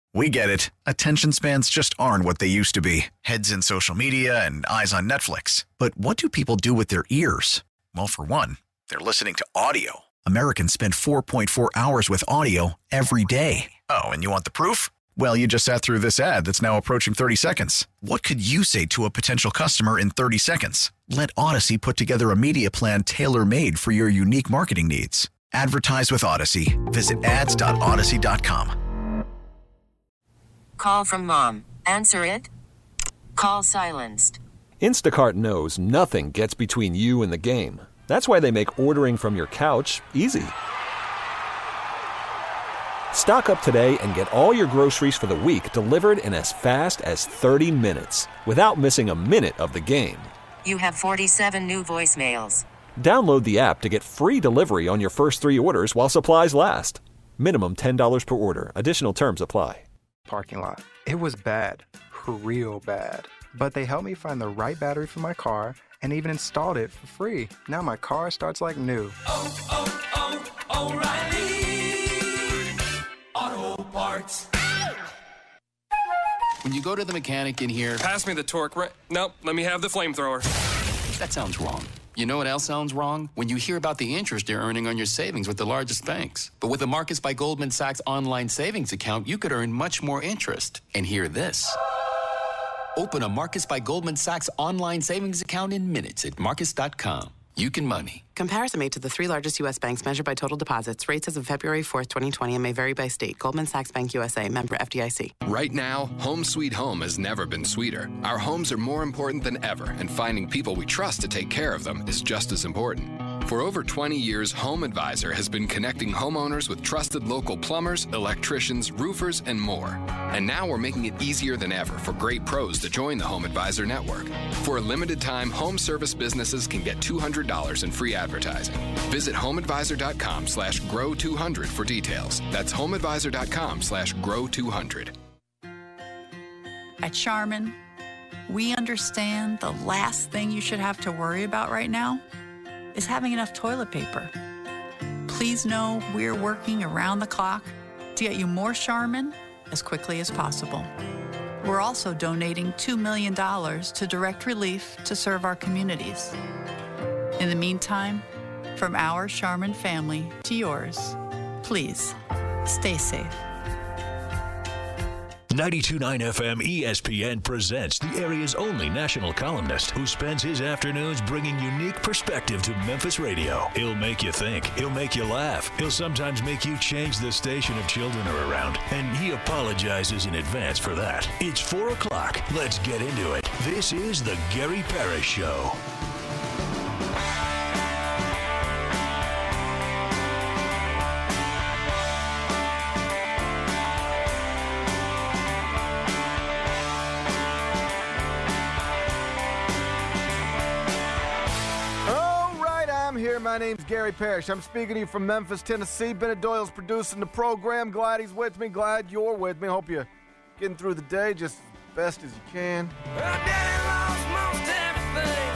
We get it. Attention spans just aren't what they used to be. Heads in social media and eyes on Netflix. But what do people do with their ears? Well, for one, they're listening to audio. Americans spend 4.4 hours with audio every day. Oh, and you want the proof? Well, you just sat through this ad that's now approaching 30 seconds. What could you say to a potential customer in 30 seconds? Let Odyssey put together a media plan tailor-made for your unique marketing needs. Advertise with Odyssey. Visit ads.odyssey.com. Call from mom. Answer it. Call silenced. Instacart knows nothing gets between you and the game. That's why they make ordering from your couch easy. Stock up today and get all your groceries for the week delivered in as fast as 30 minutes without missing a minute of the game. You have 47 new voicemails. Download the app to get free delivery on your first 3 orders while supplies last. Minimum $10 per order. Additional terms apply. Parking lot. It was bad, real bad. But they helped me find the right battery for my car and even installed it for free. Now my car starts like new. O'Reilly Auto Parts. When you go to the mechanic in here... Pass me the torque wrench. Nope, let me have the flamethrower. That sounds wrong. You know what else sounds wrong? When you hear about the interest you're earning on your savings with the largest banks. But with a Marcus by Goldman Sachs online savings account, you could earn much more interest. And hear this. Open a Marcus by Goldman Sachs online savings account in minutes at Marcus.com. You can money. Comparison made to the 3 largest U.S. banks measured by total deposits. Rates as of February 4th, 2020 and may vary by state. Goldman Sachs Bank USA, member FDIC. Right now, home sweet home has never been sweeter. Our homes are more important than ever, and finding people we trust to take care of them is just as important. For over 20 years, Home Advisor has been connecting homeowners with trusted local plumbers, electricians, roofers, and more. And now we're making it easier than ever for great pros to join the Home Advisor network. For a limited time, home service businesses can get $200 in free advertising. Visit homeadvisor.com/grow200 for details. That's homeadvisor.com/grow200. At Charmin, we understand the last thing you should have to worry about right now is having enough toilet paper. Please know we're working around the clock to get you more Charmin as quickly as possible. We're also donating $2 million to Direct Relief to serve our communities. In the meantime, from our Charmin family to yours, please stay safe. 92.9 FM ESPN presents the area's only national columnist who spends his afternoons bringing unique perspective to Memphis radio. He'll make you think. He'll make you laugh. He'll sometimes make you change the station if children are around. And he apologizes in advance for that. It's 4 o'clock. Let's get into it. This is the Gary Parrish Show. My name's Gary Parrish. I'm speaking to you from Memphis, Tennessee. Bennett Doyle's producing the program. Glad he's with me. Glad you're with me. Hope you're getting through the day just as best as you can. Well, Daddy lost most everything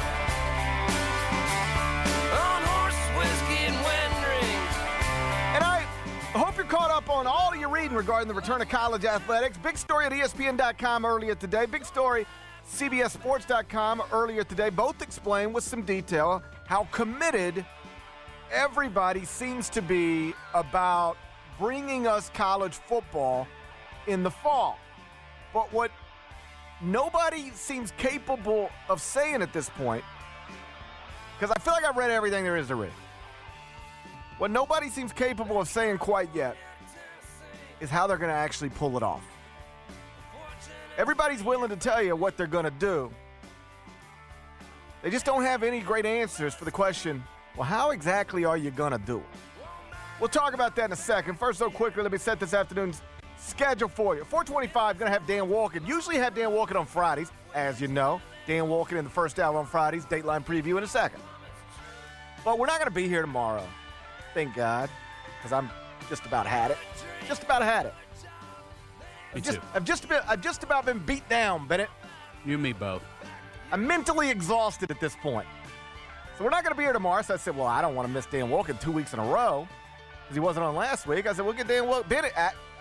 on horse whiskey and wedding rings. And I hope you're caught up on all of your reading regarding the return of college athletics. Big story at ESPN.com earlier today. Big story CBSSports.com earlier today. Both explain with some detail how committed everybody seems to be about bringing us college football in the fall. But what nobody seems capable of saying at this point, because I feel like I've read everything there is to read, what nobody seems capable of saying quite yet is how they're going to actually pull it off. Everybody's willing to tell you what they're going to do. They just don't have any great answers for the question, well, how exactly are you going to do it? We'll talk about that in a second. First, so quickly, let me set this afternoon's schedule for you. 425 going to have Dan Walken. Usually have Dan Walken on Fridays, as you know. Dan Walken in the first hour on Fridays. Dateline preview in a second. But we're not going to be here tomorrow. Thank God. Because I'm just about had it. Just about had it. I've just about been beat down, Bennett. You and me both. I'm mentally exhausted at this point. So we're not going to be here tomorrow. So I said, well, I don't want to miss Dan Walken 2 weeks in a row because he wasn't on last week. I said, we'll get Dan Walken. Bennett, I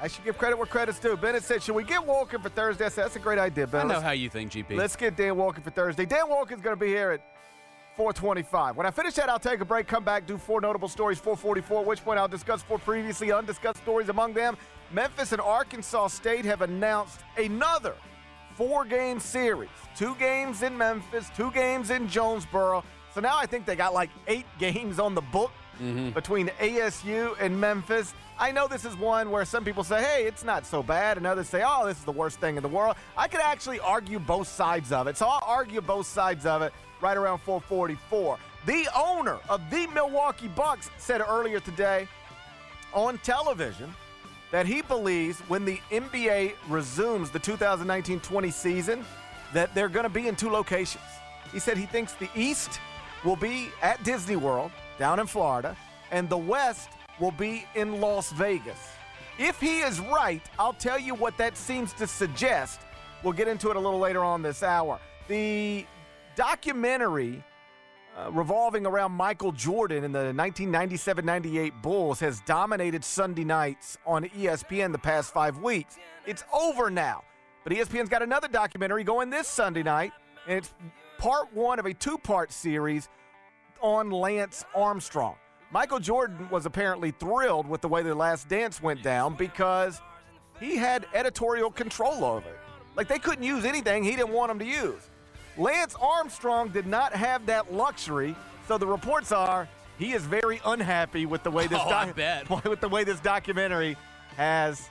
I should give credit where credit's due. Bennett said, should we get Wolken for Thursday? I said, that's a great idea, Ben. I know how you think, GP. Let's get Dan Wolken for Thursday. Dan Wolken's going to be here at 4:25. When I finish that, I'll take a break, come back, do 4 notable stories, 4:44, at which point I'll discuss 4 previously undiscussed stories. Among them, Memphis and Arkansas State have announced another 4-game series. 2 games in Memphis, 2 games in Jonesboro. So now I think they got like 8 games on the book between ASU and Memphis. I know this is one where some people say, hey, it's not so bad, and others say, oh, this is the worst thing in the world. I could actually argue both sides of it. So I'll argue both sides of it right around 4:44. The owner of the Milwaukee Bucks said earlier today on television that he believes when the NBA resumes the 2019-20 season that they're going to be in 2 locations. He said he thinks the East will be at Disney World down in Florida, and the West will be in Las Vegas. If he is right, I'll tell you what that seems to suggest. We'll get into it a little later on this hour. The documentary revolving around Michael Jordan and the 1997-98 Bulls has dominated Sunday nights on ESPN the past 5 weeks. It's over now. But ESPN's got another documentary going this Sunday night, and it's part 1 of a 2-part series on Lance Armstrong. Michael Jordan was apparently thrilled with the way The Last Dance went down because he had editorial control over it. Like, they couldn't use anything he didn't want them to use. Lance Armstrong did not have that luxury, so the reports are he is very unhappy with the way this with the way this documentary has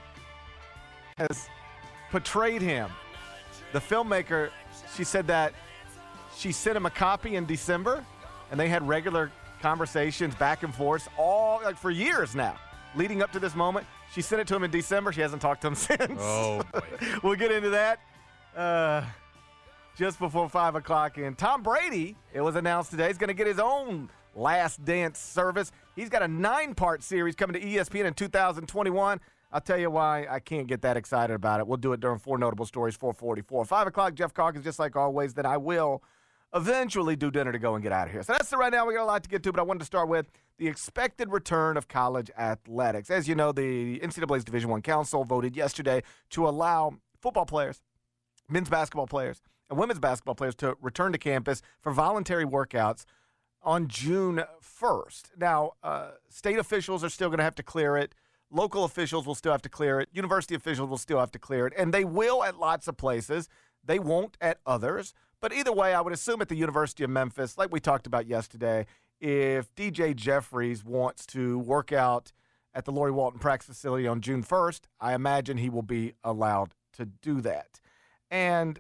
portrayed him. The filmmaker, she said that she sent him a copy in December, and they had regular conversations back and forth all like for years now, leading up to this moment. She sent it to him in December. She hasn't talked to him since. Oh, boy. We'll get into that just before 5 o'clock. And Tom Brady, it was announced today, he's going to get his own Last Dance service. He's got a 9-part series coming to ESPN in 2021. I'll tell you why I can't get that excited about it. We'll do it during 4 notable stories, 4:44. 5 o'clock, Jeff Calkins, just like always. Then I will eventually do dinner to go and get out of here. So that's it right now. We got a lot to get to, but I wanted to start with the expected return of college athletics. As you know, the NCAA's Division I Council voted yesterday to allow football players, men's basketball players, and women's basketball players to return to campus for voluntary workouts on June 1st. Now, state officials are still going to have to clear it. Local officials will still have to clear it. University officials will still have to clear it. And they will at lots of places. They won't at others. But either way, I would assume at the University of Memphis, like we talked about yesterday, if DJ Jeffries wants to work out at the Laurie Walton practice facility on June 1st, I imagine he will be allowed to do that. And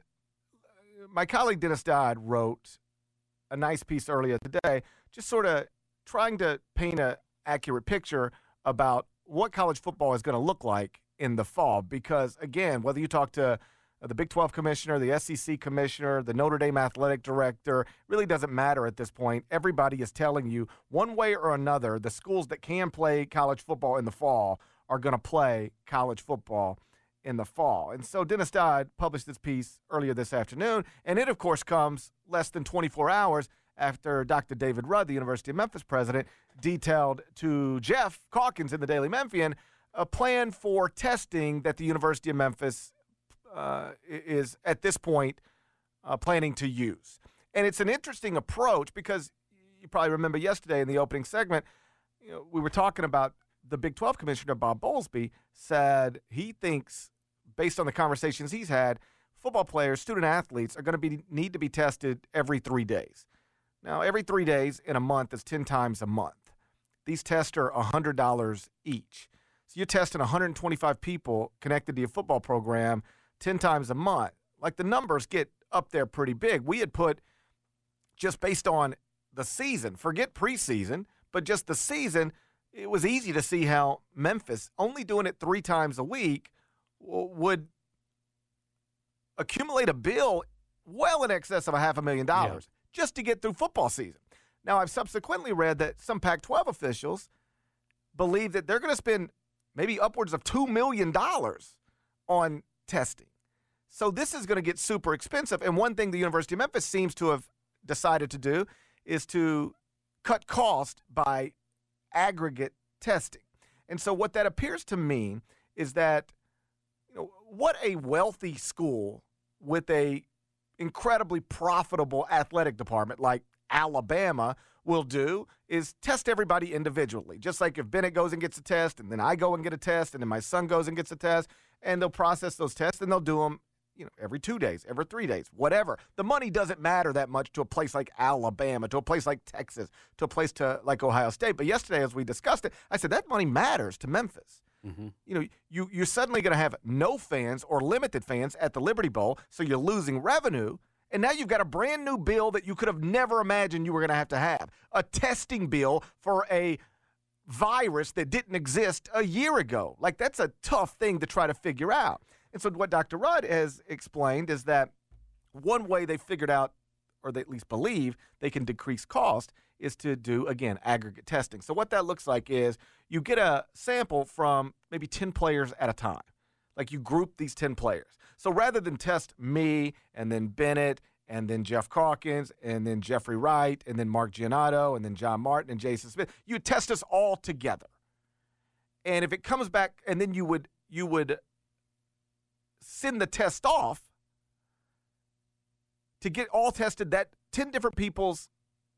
my colleague Dennis Dodd wrote a nice piece earlier today, just sort of trying to paint an accurate picture about what college football is going to look like in the fall. Because, again, whether you talk to the Big 12 commissioner, the SEC commissioner, the Notre Dame athletic director, really doesn't matter at this point. Everybody is telling you one way or another the schools that can play college football in the fall are going to play college football in the fall. And so Dennis Dodd published this piece earlier this afternoon, and it, of course, comes less than 24 hours after Dr. David Rudd, the University of Memphis president, detailed to Jeff Calkins in the Daily Memphian a plan for testing that the University of Memphis is at this point planning to use. And it's an interesting approach because you probably remember yesterday in the opening segment, we were talking about the Big 12 commissioner, Bob Bowlesby, said he thinks, based on the conversations he's had, football players, student athletes are going to need to be tested every 3 days. Now, every 3 days in a month is 10 times a month. These tests are $100 each. So you're testing 125 people connected to your football program 10 times a month. Like, the numbers get up there pretty big. We had put, just based on the season, forget preseason, but just the season, it was easy to see how Memphis, only doing it 3 times a week, would accumulate a bill well in excess of $500,000 just to get through football season. Now, I've subsequently read that some Pac-12 officials believe that they're going to spend maybe upwards of $2 million on testing. So this is going to get super expensive. And one thing the University of Memphis seems to have decided to do is to cut cost by aggregate testing. And so what that appears to mean is that, what a wealthy school with a incredibly profitable athletic department like Alabama will do is test everybody individually. Just like if Bennett goes and gets a test, and then I go and get a test, and then my son goes and gets a test, and they'll process those tests, and they'll do them every 2 days, every 3 days, whatever. The money doesn't matter that much to a place like Alabama, to a place like Texas, to a place like Ohio State. But yesterday, as we discussed it, I said that money matters to Memphis. Mm-hmm. You're suddenly going to have no fans or limited fans at the Liberty Bowl, so you're losing revenue. And now you've got a brand new bill that you could have never imagined you were going to have. A testing bill for a virus that didn't exist a year ago. Like, that's a tough thing to try to figure out. And so what Dr. Rudd has explained is that one way they figured out, or they at least believe they can decrease cost, is to do, again, aggregate testing. So what that looks like is you get a sample from maybe 10 players at a time. Like, you group these 10 players. So rather than test me and then Bennett and then Jeff Calkins and then Jeffrey Wright and then Mark Giannotto and then John Martin and Jason Smith, you test us all together. And if it comes back, and then you would send the test off to get all tested, that 10 different people's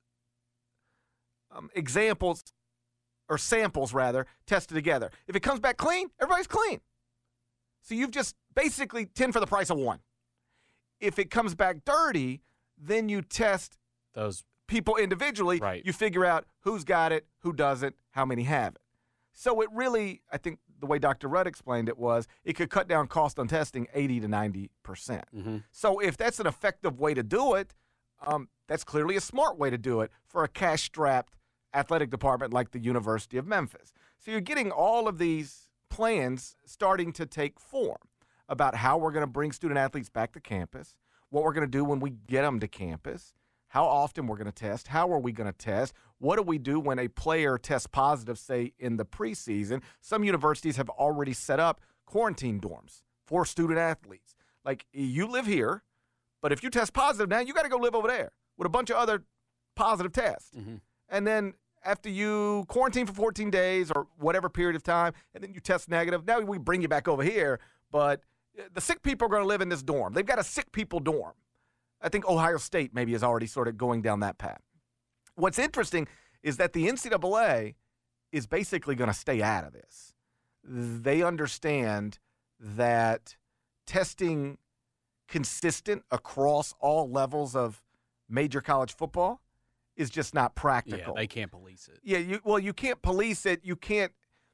examples, or samples rather, tested together. If it comes back clean, everybody's clean. So you've just basically 10 for the price of one. If it comes back dirty, then you test those people individually. Right. You figure out who's got it, who doesn't, how many have it. So it really, I think the way Dr. Rudd explained it was, it could cut down cost on testing 80 to 90%. Mm-hmm. So if that's an effective way to do it, that's clearly a smart way to do it for a cash-strapped athletic department like the University of Memphis. So you're getting all of these plans starting to take form about how we're going to bring student-athletes back to campus, what we're going to do when we get them to campus, how often we're going to test, how are we going to test, what do we do when a player tests positive, say, in the preseason. Some universities have already set up quarantine dorms for student-athletes. Like, you live here, but if you test positive now, you got to go live over there with a bunch of other positive tests. Mm-hmm. And then after you quarantine for 14 days or whatever period of time, and then you test negative, now we bring you back over here, but the sick people are going to live in this dorm. They've got a sick people dorm. I think Ohio State maybe is already sort of going down that path. What's interesting is that the NCAA is basically going to stay out of this. They understand that testing consistent across all levels of major college football is just not practical. Yeah, they can't police it. Yeah, you can't police it. You can't.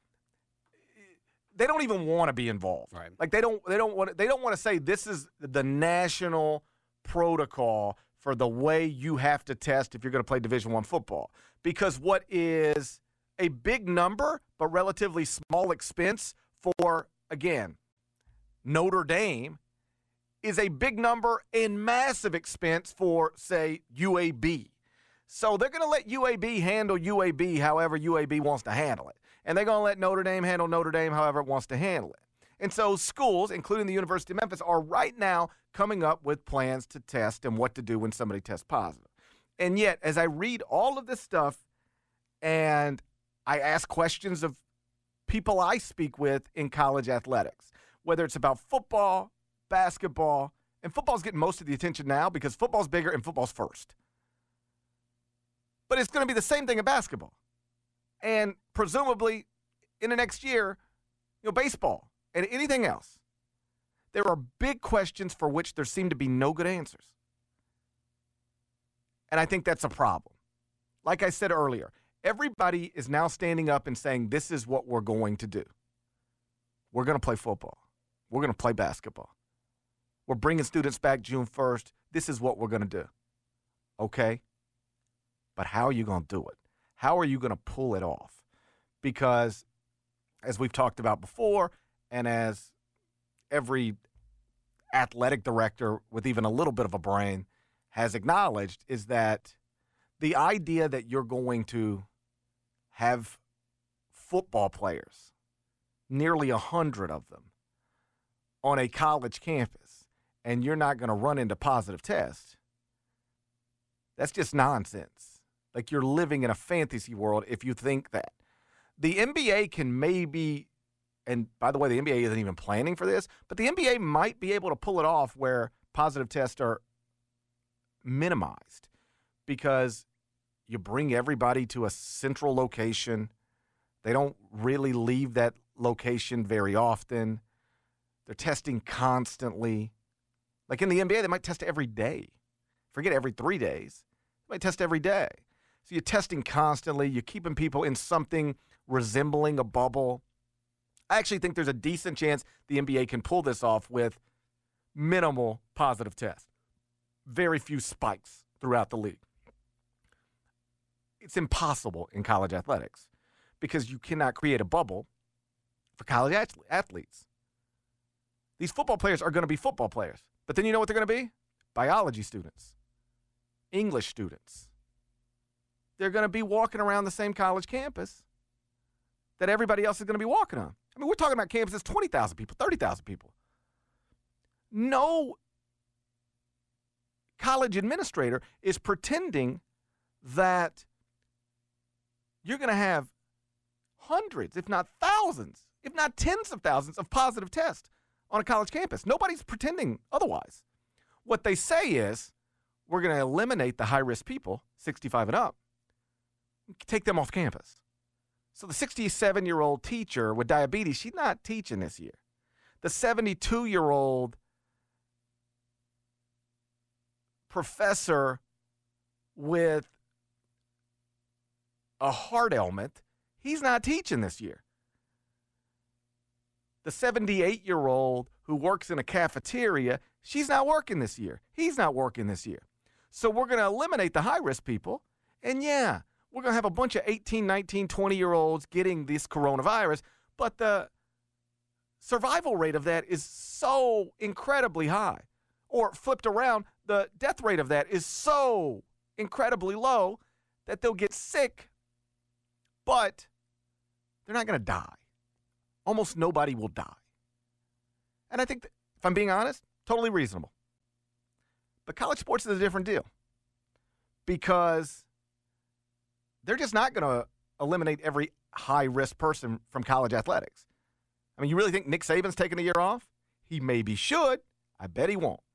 They don't even want to be involved. Right. Like they don't want to say this is the national protocol for the way you have to test if you're going to play Division I football. Because what is a big number but relatively small expense for, again, Notre Dame is a big number and massive expense for, say, UAB. So they're going to let UAB handle UAB however UAB wants to handle it. And they're going to let Notre Dame handle Notre Dame however it wants to handle it. And so schools, including the University of Memphis, are right now coming up with plans to test and what to do when somebody tests positive. And yet, as I read all of this stuff and I ask questions of people I speak with in college athletics, whether it's about football, basketball, and football's getting most of the attention now because football's bigger and football's first. But it's going to be the same thing in basketball. And presumably in the next year, baseball and anything else. There are big questions for which there seem to be no good answers. And I think that's a problem. Like I said earlier, everybody is now standing up and saying, this is what we're going to do. We're going to play football. We're going to play basketball. We're bringing students back June 1st. This is what we're going to do. Okay? But how are you going to do it? How are you going to pull it off? Because as we've talked about before, and as every athletic director with even a little bit of a brain has acknowledged, is that the idea that you're going to have football players, nearly 100 of them, on a college campus, and you're not going to run into positive tests, that's just nonsense. Like, you're living in a fantasy world if you think that. The NBA can maybe and by the way, the NBA isn't even planning for this, but the NBA might be able to pull it off where positive tests are minimized because you bring everybody to a central location. They don't really leave that location very often. They're testing constantly. Like in the NBA, they might test every day. Forget every 3 days. They might test every day. So you're testing constantly. You're keeping people in something resembling a bubble. I actually think there's a decent chance the NBA can pull this off with minimal positive tests. Very few spikes throughout the league. It's impossible in college athletics because you cannot create a bubble for college athletes. These football players are going to be football players. But then you know what they're going to be? Biology students, English students. They're going to be walking around the same college campus that everybody else is going to be walking on. I mean, we're talking about campuses, 20,000 people, 30,000 people. No college administrator is pretending that you're going to have hundreds, if not thousands, if not tens of thousands of positive tests on a college campus. Nobody's pretending otherwise. What they say is we're going to eliminate the high-risk people, 65 and up, take them off campus. So the 67-year-old teacher with diabetes, she's not teaching this year. The 72-year-old professor with a heart ailment, he's not teaching this year. The 78-year-old who works in a cafeteria, she's not working this year. He's not working this year. So we're going to eliminate the high-risk people, and yeah, we're going to have a bunch of 18, 19, 20-year-olds getting this coronavirus, but the survival rate of that is so incredibly high. Or flipped around, the death rate of that is so incredibly low that they'll get sick, but they're not going to die. Almost nobody will die. And I think, that, if I'm being honest, totally reasonable. But college sports is a different deal because they're just not going to eliminate every high-risk person from college athletics. I mean, you really think Nick Saban's taking a year off? He maybe should. I bet he won't.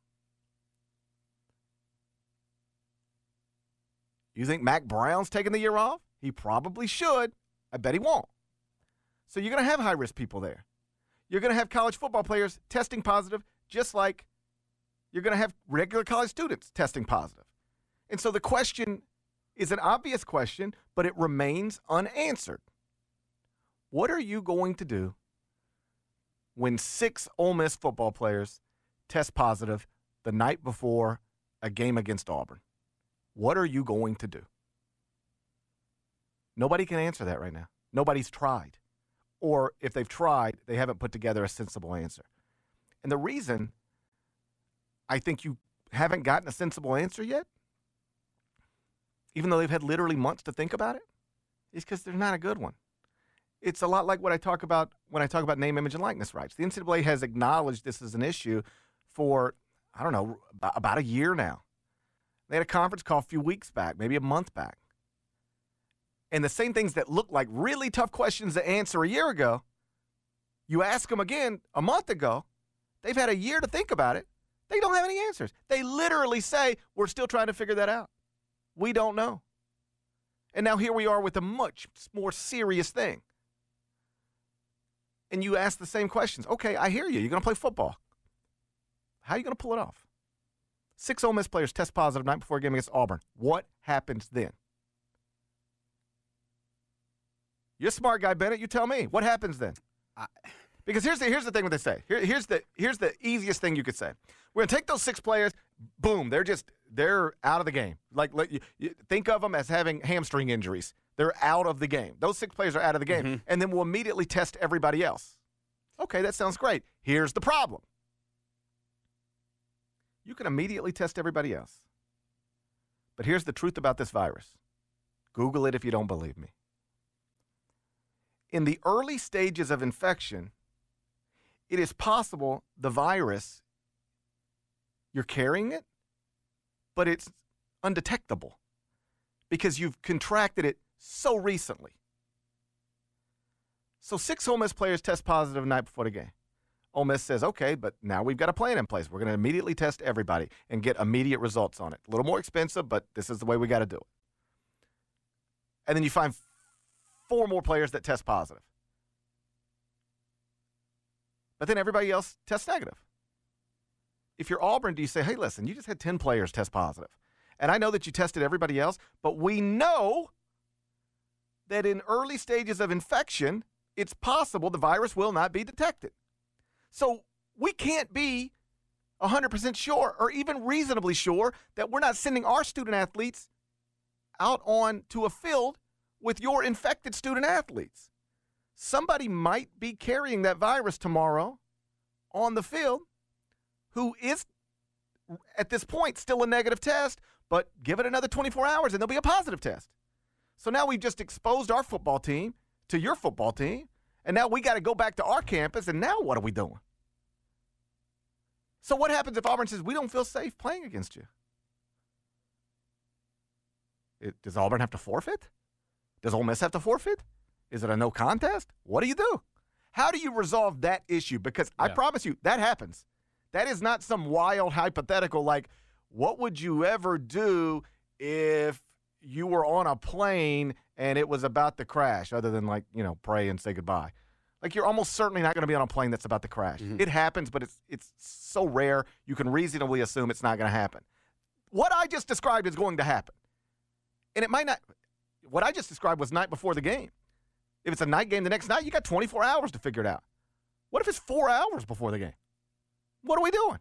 You think Mac Brown's taking the year off? He probably should. I bet he won't. So you're going to have high-risk people there. You're going to have college football players testing positive, just like you're going to have regular college students testing positive. And so the question is an obvious question, but it remains unanswered. What are you going to do when 6 Ole Miss football players test positive the night before a game against Auburn? What are you going to do? Nobody can answer that right now. Nobody's tried. Or if they've tried, they haven't put together a sensible answer. And the reason I think you haven't gotten a sensible answer yet, even though they've had literally months to think about it, is because there's not a good one. It's a lot like what I talk about when I talk about name, image, and likeness rights. The NCAA has acknowledged this as an issue for, I don't know, about a year now. They had a conference call a few weeks back, maybe a month back. And the same things that look like really tough questions to answer a year ago, you ask them again a month ago, they've had a year to think about it. They don't have any answers. They literally say, we're still trying to figure that out. We don't know. And now here we are with a much more serious thing. And you ask the same questions. Okay, I hear you. You're going to play football. How are you going to pull it off? 6 Ole Miss players test positive night before a game against Auburn. What happens then? You're a smart guy, Bennett. You tell me. What happens then? Because here's the thing what they say. Here's the easiest thing you could say. We're going to take those 6 players. Boom. They're out of the game. Like you think of them as having hamstring injuries. They're out of the game. Those 6 players are out of the game. Mm-hmm. And then we'll immediately test everybody else. Okay, that sounds great. Here's the problem. You can immediately test everybody else. But here's the truth about this virus. Google it if you don't believe me. In the early stages of infection, it is possible the virus, you're carrying it, but it's undetectable because you've contracted it so recently. So 6 Ole Miss players test positive the night before the game. Ole Miss says, okay, but now we've got a plan in place. We're going to immediately test everybody and get immediate results on it. A little more expensive, but this is the way we got to do it. And then you find 4 more players that test positive. But then everybody else tests negative. If you're Auburn, do you say, hey, listen, you just had 10 players test positive. And I know that you tested everybody else, but we know that in early stages of infection, it's possible the virus will not be detected. So we can't be 100% sure or even reasonably sure that we're not sending our student athletes out on to a field with your infected student athletes. Somebody might be carrying that virus tomorrow on the field who is, at this point, still a negative test, but give it another 24 hours and there'll be a positive test. So now we've just exposed our football team to your football team, and now we got to go back to our campus, and now what are we doing? So what happens if Auburn says, we don't feel safe playing against you? Does Auburn have to forfeit? Does Ole Miss have to forfeit? Is it a no contest? What do you do? How do you resolve that issue? Because I promise you, that happens. That is not some wild hypothetical like, what would you ever do if you were on a plane and it was about to crash, other than pray and say goodbye? Like, you're almost certainly not going to be on a plane that's about to crash. Mm-hmm. It happens, but it's so rare, you can reasonably assume it's not going to happen. What I just described is going to happen. And it might not. What I just described was night before the game. If it's a night game the next night, you got 24 hours to figure it out. What if it's 4 hours before the game? What are we doing?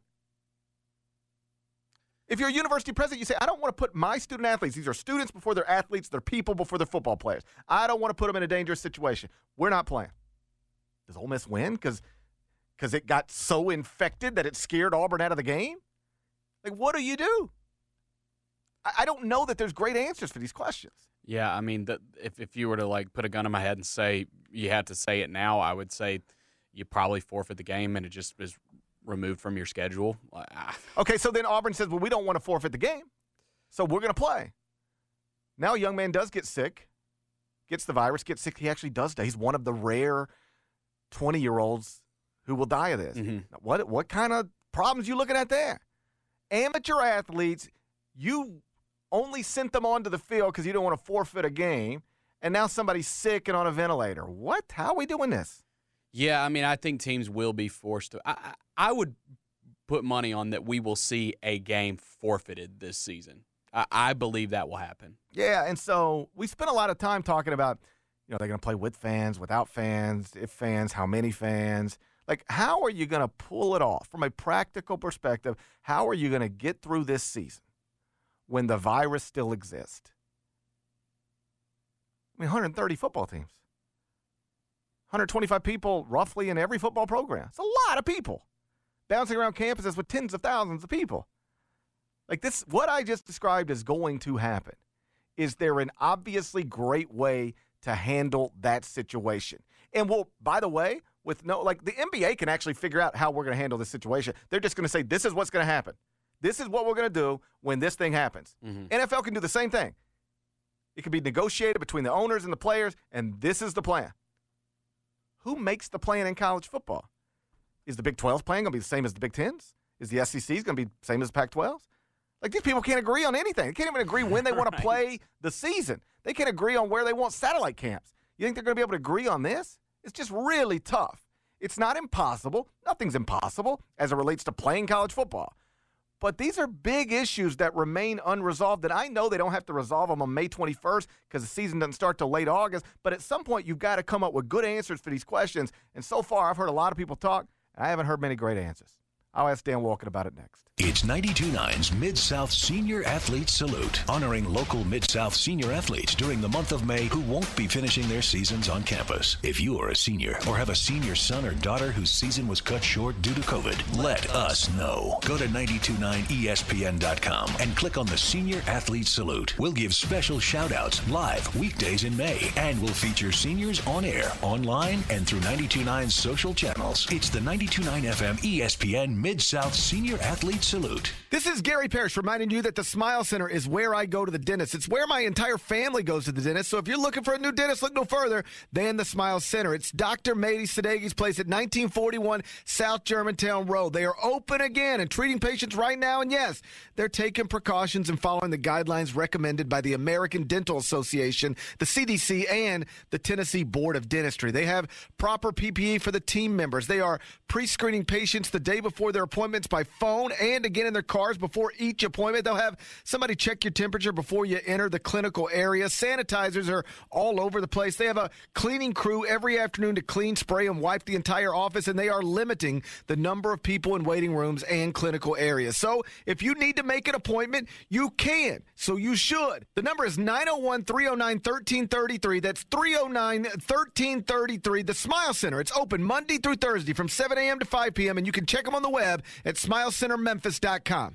If you're a university president, you say, I don't want to put my student athletes, these are students before they're athletes, they're people before they're football players. I don't want to put them in a dangerous situation. We're not playing. Does Ole Miss win because it got so infected that it scared Auburn out of the game? Like, what do you do? I don't know that there's great answers for these questions. Yeah, I mean, if you were to, put a gun in my head and say you had to say it now, I would say you probably forfeit the game and it just is removed from your schedule. Okay, so then Auburn says, well, we don't want to forfeit the game, so we're going to play. Now a young man does get sick, gets the virus, gets sick. He actually does die. He's one of the rare 20-year-olds who will die of this. Mm-hmm. What kind of problems you looking at there? Amateur athletes, you only sent them onto the field because you don't want to forfeit a game, and now somebody's sick and on a ventilator. What? How are we doing this? Yeah, I mean, I think teams will be forced to. I would put money on that we will see a game forfeited this season. I believe that will happen. Yeah, and so we spent a lot of time talking about, they're going to play with fans, without fans, if fans, how many fans. Like, how are you going to pull it off? From a practical perspective, how are you going to get through this season when the virus still exists? I mean, 130 football teams. 125 people roughly in every football program. It's a lot of people bouncing around campuses with tens of thousands of people. Like this, what I just described is going to happen. Is there an obviously great way to handle that situation? And by the way, the NBA can actually figure out how we're going to handle this situation. They're just going to say, this is what's going to happen. This is what we're going to do when this thing happens. Mm-hmm. NFL can do the same thing. It can be negotiated between the owners and the players, and this is the plan. Who makes the plan in college football? Is the Big 12 plan going to be the same as the Big 10s? Is the SEC going to be the same as the Pac-12s? Like, these people can't agree on anything. They can't even agree when they want to play the season. They can't agree on where they want satellite camps. You think they're going to be able to agree on this? It's just really tough. It's not impossible. Nothing's impossible as it relates to playing college football. But these are big issues that remain unresolved, and I know they don't have to resolve them on May 21st because the season doesn't start till late August, but at some point you've got to come up with good answers for these questions, and so far I've heard a lot of people talk, and I haven't heard many great answers. I'll ask Dan Walken about it next. It's 92.9's Mid-South Senior Athlete Salute, honoring local Mid-South senior athletes during the month of May who won't be finishing their seasons on campus. If you are a senior or have a senior son or daughter whose season was cut short due to COVID, let us know. Go to 929ESPN.com and click on the Senior Athlete Salute. We'll give special shout-outs live weekdays in May, and we'll feature seniors on air, online, and through 92.9's social channels. It's the 92.9 FM ESPN Mid-South Senior Athlete Salute. This is Gary Parrish reminding you that the Smile Center is where I go to the dentist. It's where my entire family goes to the dentist. So if you're looking for a new dentist, look no further than the Smile Center. It's Dr. Mady Sadegi's place at 1941 South Germantown Road. They are open again and treating patients right now. And yes, they're taking precautions and following the guidelines recommended by the American Dental Association, the CDC, and the Tennessee Board of Dentistry. They have proper PPE for the team members. They are pre-screening patients the day before their appointments by phone and again in their cars before each appointment. They'll have somebody check your temperature before you enter the clinical area. Sanitizers are all over the place. They have a cleaning crew every afternoon to clean, spray, and wipe the entire office, and they are limiting the number of people in waiting rooms and clinical areas. So if you need to make an appointment, you can. So you should. The number is 901-309-1333. That's 309-1333. The Smile Center. It's open Monday through Thursday from 7 a.m. to 5 p.m., and you can check them on the web at smilecentermemphis.com.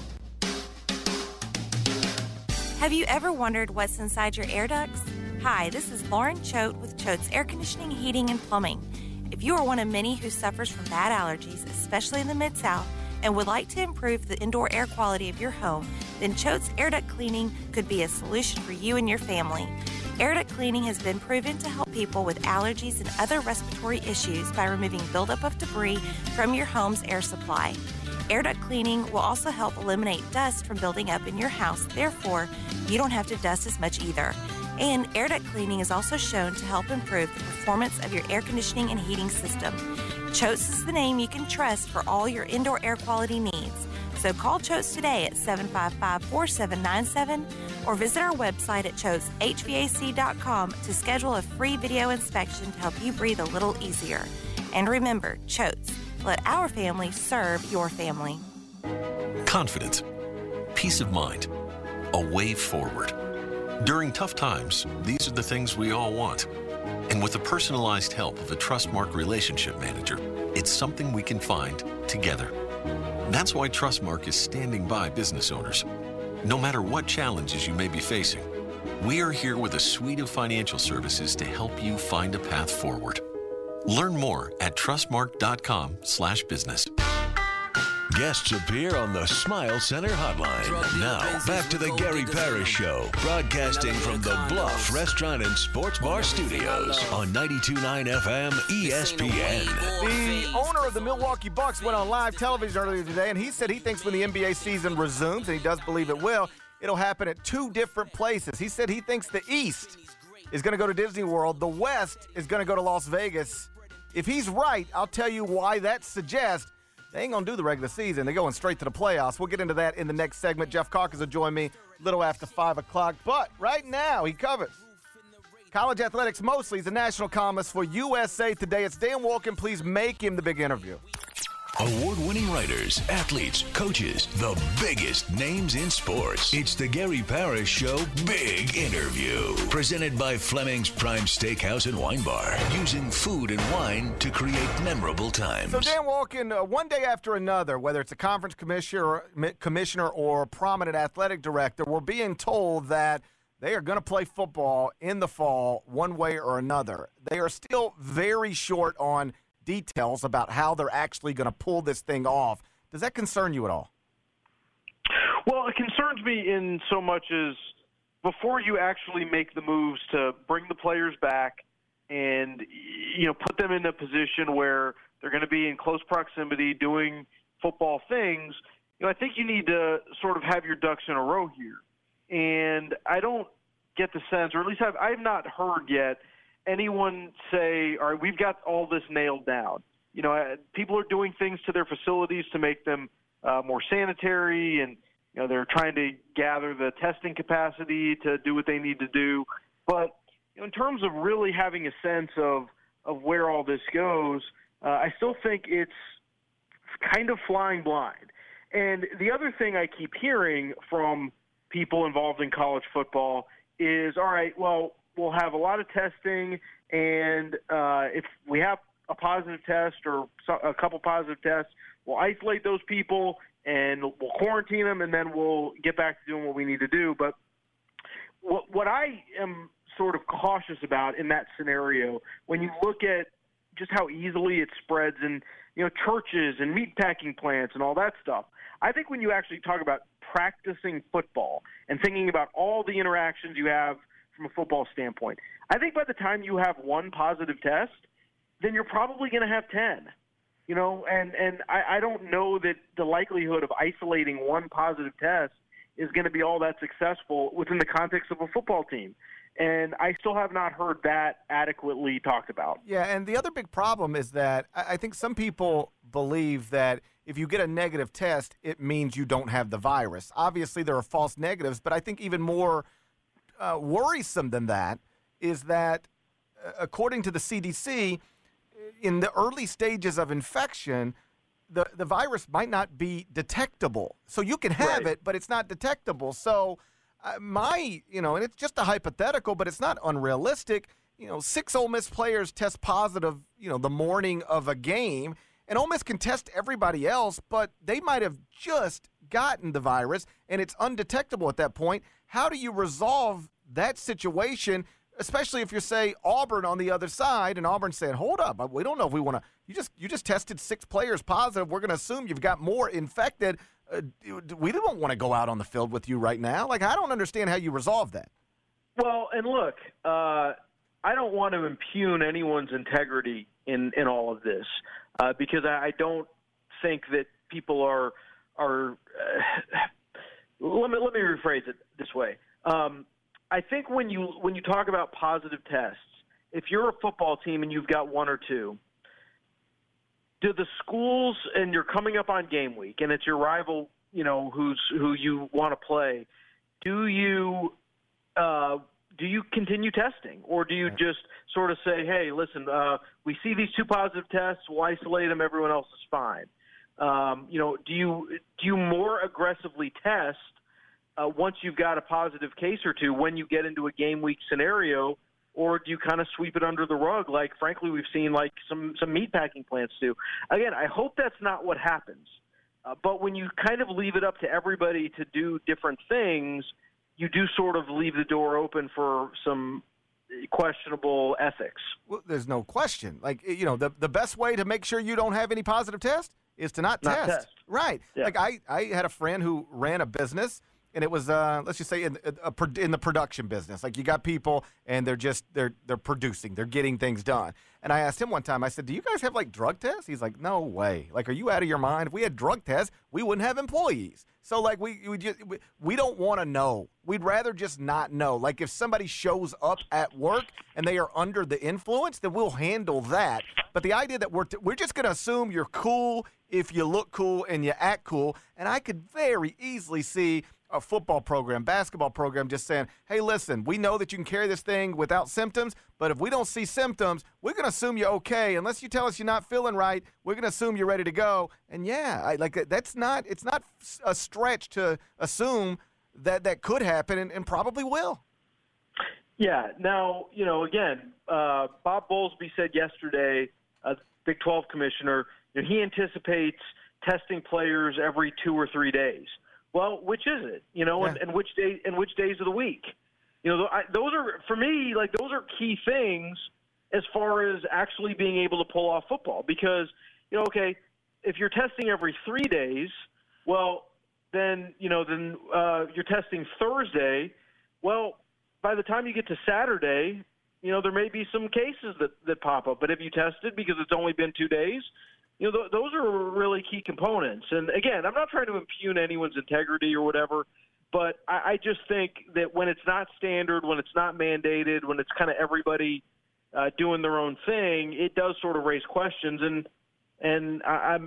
Have you ever wondered what's inside your air ducts? Hi, this is Lauren Choate with Choate's Air Conditioning, Heating, and Plumbing. If you are one of many who suffers from bad allergies, especially in the Mid-South, and would like to improve the indoor air quality of your home, then Choate's Air Duct Cleaning could be a solution for you and your family. Air duct cleaning has been proven to help people with allergies and other respiratory issues by removing buildup of debris from your home's air supply. Air duct cleaning will also help eliminate dust from building up in your house. Therefore, you don't have to dust as much either. And air duct cleaning is also shown to help improve the performance of your air conditioning and heating system. Choate's is the name you can trust for all your indoor air quality needs. So call Choate's today at 755-4797 or visit our website at choateshvac.com to schedule a free video inspection to help you breathe a little easier. And remember, Choate's. Let our family serve your family. Confidence, peace of mind, a way forward. During tough times, these are the things we all want. And with the personalized help of a Trustmark relationship manager, it's something we can find together. That's why Trustmark is standing by business owners. No matter what challenges you may be facing, we are here with a suite of financial services to help you find a path forward. Learn more at trustmark.com/business. Guests appear on the Smile Center hotline. Now, back to the Gary Parrish Show, broadcasting from the Bluff Restaurant and Sports Bar Studios on 92.9 FM ESPN. The owner of the Milwaukee Bucks went on live television earlier today, and he said he thinks when the NBA season resumes, and he does believe it will, it'll happen at two different places. He said he thinks the East is going to go to Disney World. The West is going to go to Las Vegas. If he's right, I'll tell you why that suggests they ain't going to do the regular season. They're going straight to the playoffs. We'll get into that in the next segment. Jeff Calkins will join me a little after 5 o'clock. But right now, he covers college athletics mostly. He's a national columnist for USA Today. It's Dan Wolken. Please make him the big interview. Award-winning writers, athletes, coaches, the biggest names in sports. It's the Gary Parrish Show Big Interview. Presented by Fleming's Prime Steakhouse and Wine Bar. Using food and wine to create memorable times. So Dan Wolken, one day after another, whether it's a conference commissioner or prominent athletic director, we're being told that they are going to play football in the fall one way or another. They are still very short on details about how they're actually going to pull this thing off. Does that concern you at all? Well, it concerns me in so much as before you actually make the moves to bring the players back and, put them in a position where they're going to be in close proximity doing football things, I think you need to sort of have your ducks in a row here. And I don't get the sense, or at least I've not heard yet, anyone say, all right, we've got all this nailed down. People are doing things to their facilities to make them more sanitary, and they're trying to gather the testing capacity to do what they need to do. But in terms of really having a sense of where all this goes, I still think it's kind of flying blind. And the other thing I keep hearing from people involved in college football is, all right, well, we'll have a lot of testing, and if we have a positive test or a couple positive tests, we'll isolate those people and we'll quarantine them, and then we'll get back to doing what we need to do. But what I am sort of cautious about in that scenario, when you look at just how easily it spreads in, churches and meatpacking plants and all that stuff. I think when you actually talk about practicing football and thinking about all the interactions you have from a football standpoint, I think by the time you have one positive test, then you're probably going to have 10. And I don't know that the likelihood of isolating one positive test is going to be all that successful within the context of a football team. And I still have not heard that adequately talked about. Yeah, and the other big problem is that I think some people believe that if you get a negative test, it means you don't have the virus. Obviously, there are false negatives, but I think even more worrisome than that is that, according to the CDC, in the early stages of infection, the virus might not be detectable. So you can have it, but it's not detectable. So and it's just a hypothetical, but it's not unrealistic. 6 Ole Miss players test positive, the morning of a game, and Ole Miss can test everybody else, but they might have just gotten the virus, and it's undetectable at that point. How do you resolve that situation, especially if you're, say, Auburn on the other side, and Auburn's saying, hold up, we don't know if we want to – you just tested 6 players positive. We're going to assume you've got more infected. We don't want to go out on the field with you right now. I don't understand how you resolve that. Well, and look, I don't want to impugn anyone's integrity in all of this because I don't think that people are let me rephrase it this way. I think when you talk about positive tests, if you're a football team and you've got 1 or 2, do the schools, and you're coming up on game week, and it's your rival, who you want to play, do you continue testing, or do you just sort of say, hey, listen, we see these 2 positive tests, we'll isolate them, everyone else is fine? Do you more aggressively test once you've got a positive case or 2 when you get into a game week scenario, or do you kind of sweep it under the rug like, frankly, we've seen like some meatpacking plants do? Again, I hope that's not what happens. But when you kind of leave it up to everybody to do different things, you do sort of leave the door open for some questionable ethics. Well, there's no question. The best way to make sure you don't have any positive test is to not test. Right. Yeah. I had a friend who ran a business, and it was, let's just say, in the production business. You got people, and they're producing. They're getting things done. And I asked him one time, I said, do you guys have, drug tests? He's like, no way. Are you out of your mind? If we had drug tests, we wouldn't have employees. So, we don't want to know. We'd rather just not know. If somebody shows up at work and they are under the influence, then we'll handle that. But the idea that we're just going to assume you're cool if you look cool and you act cool, and I could very easily see a football program, basketball program just saying, hey, listen, we know that you can carry this thing without symptoms, but if we don't see symptoms, we're going to assume you're okay. Unless you tell us you're not feeling right, we're going to assume you're ready to go. And it's not a stretch to assume that could happen and probably will. Yeah. Now, again, Bob Bowlesby said yesterday, Big 12 commissioner, he anticipates testing players every 2 or 3 days. Well, which is it? And which days of the week? Those are, for me, those are key things as far as actually being able to pull off football. Because, okay, if you're testing every 3 days, well, then you're testing Thursday. Well, by the time you get to Saturday, there may be some cases that pop up. But if you tested because it's only been 2 days, those are really key components. And, again, I'm not trying to impugn anyone's integrity or whatever, but I just think that when it's not standard, when it's not mandated, when it's kind of everybody doing their own thing, it does sort of raise questions. And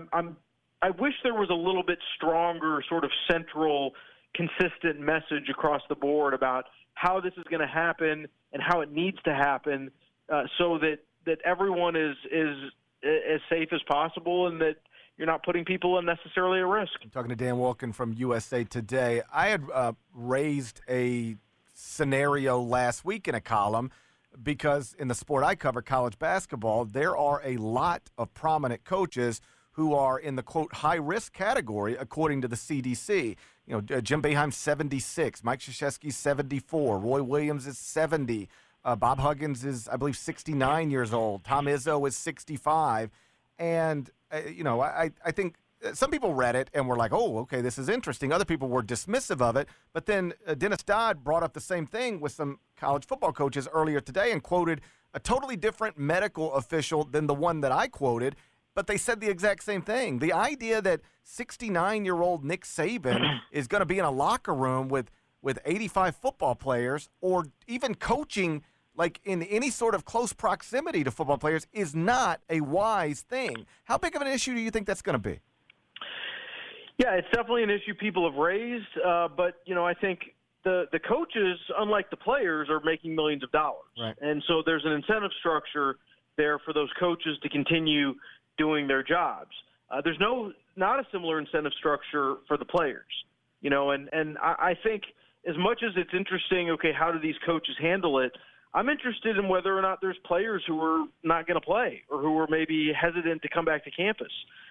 I wish there was a little bit stronger sort of central, consistent message across the board about how this is going to happen and how it needs to happen so that everyone is as safe as possible and that you're not putting people unnecessarily at risk. I'm talking to Dan Wolken from USA Today. I had raised a scenario last week in a column because in the sport I cover, college basketball, there are a lot of prominent coaches who are in the, quote, high-risk category, according to the CDC. Jim Boeheim, 76. Mike Krzyzewski, 74. Roy Williams is 70. Bob Huggins is, I believe, 69 years old. Tom Izzo is 65. And, I think some people read it and were like, oh, okay, this is interesting. Other people were dismissive of it. But then Dennis Dodd brought up the same thing with some college football coaches earlier today and quoted a totally different medical official than the one that I quoted. But they said the exact same thing. The idea that 69-year-old Nick Saban is going to be in a locker room with 85 football players or even coaching like in any sort of close proximity to football players is not a wise thing. How big of an issue do you think that's going to be? Yeah, it's definitely an issue people have raised. But, I think the coaches, unlike the players, are making millions of dollars. Right. And so there's an incentive structure there for those coaches to continue doing their jobs. There's not a similar incentive structure for the players. And I think as much as it's interesting, okay, how do these coaches handle it, I'm interested in whether or not there's players who are not going to play or who are maybe hesitant to come back to campus.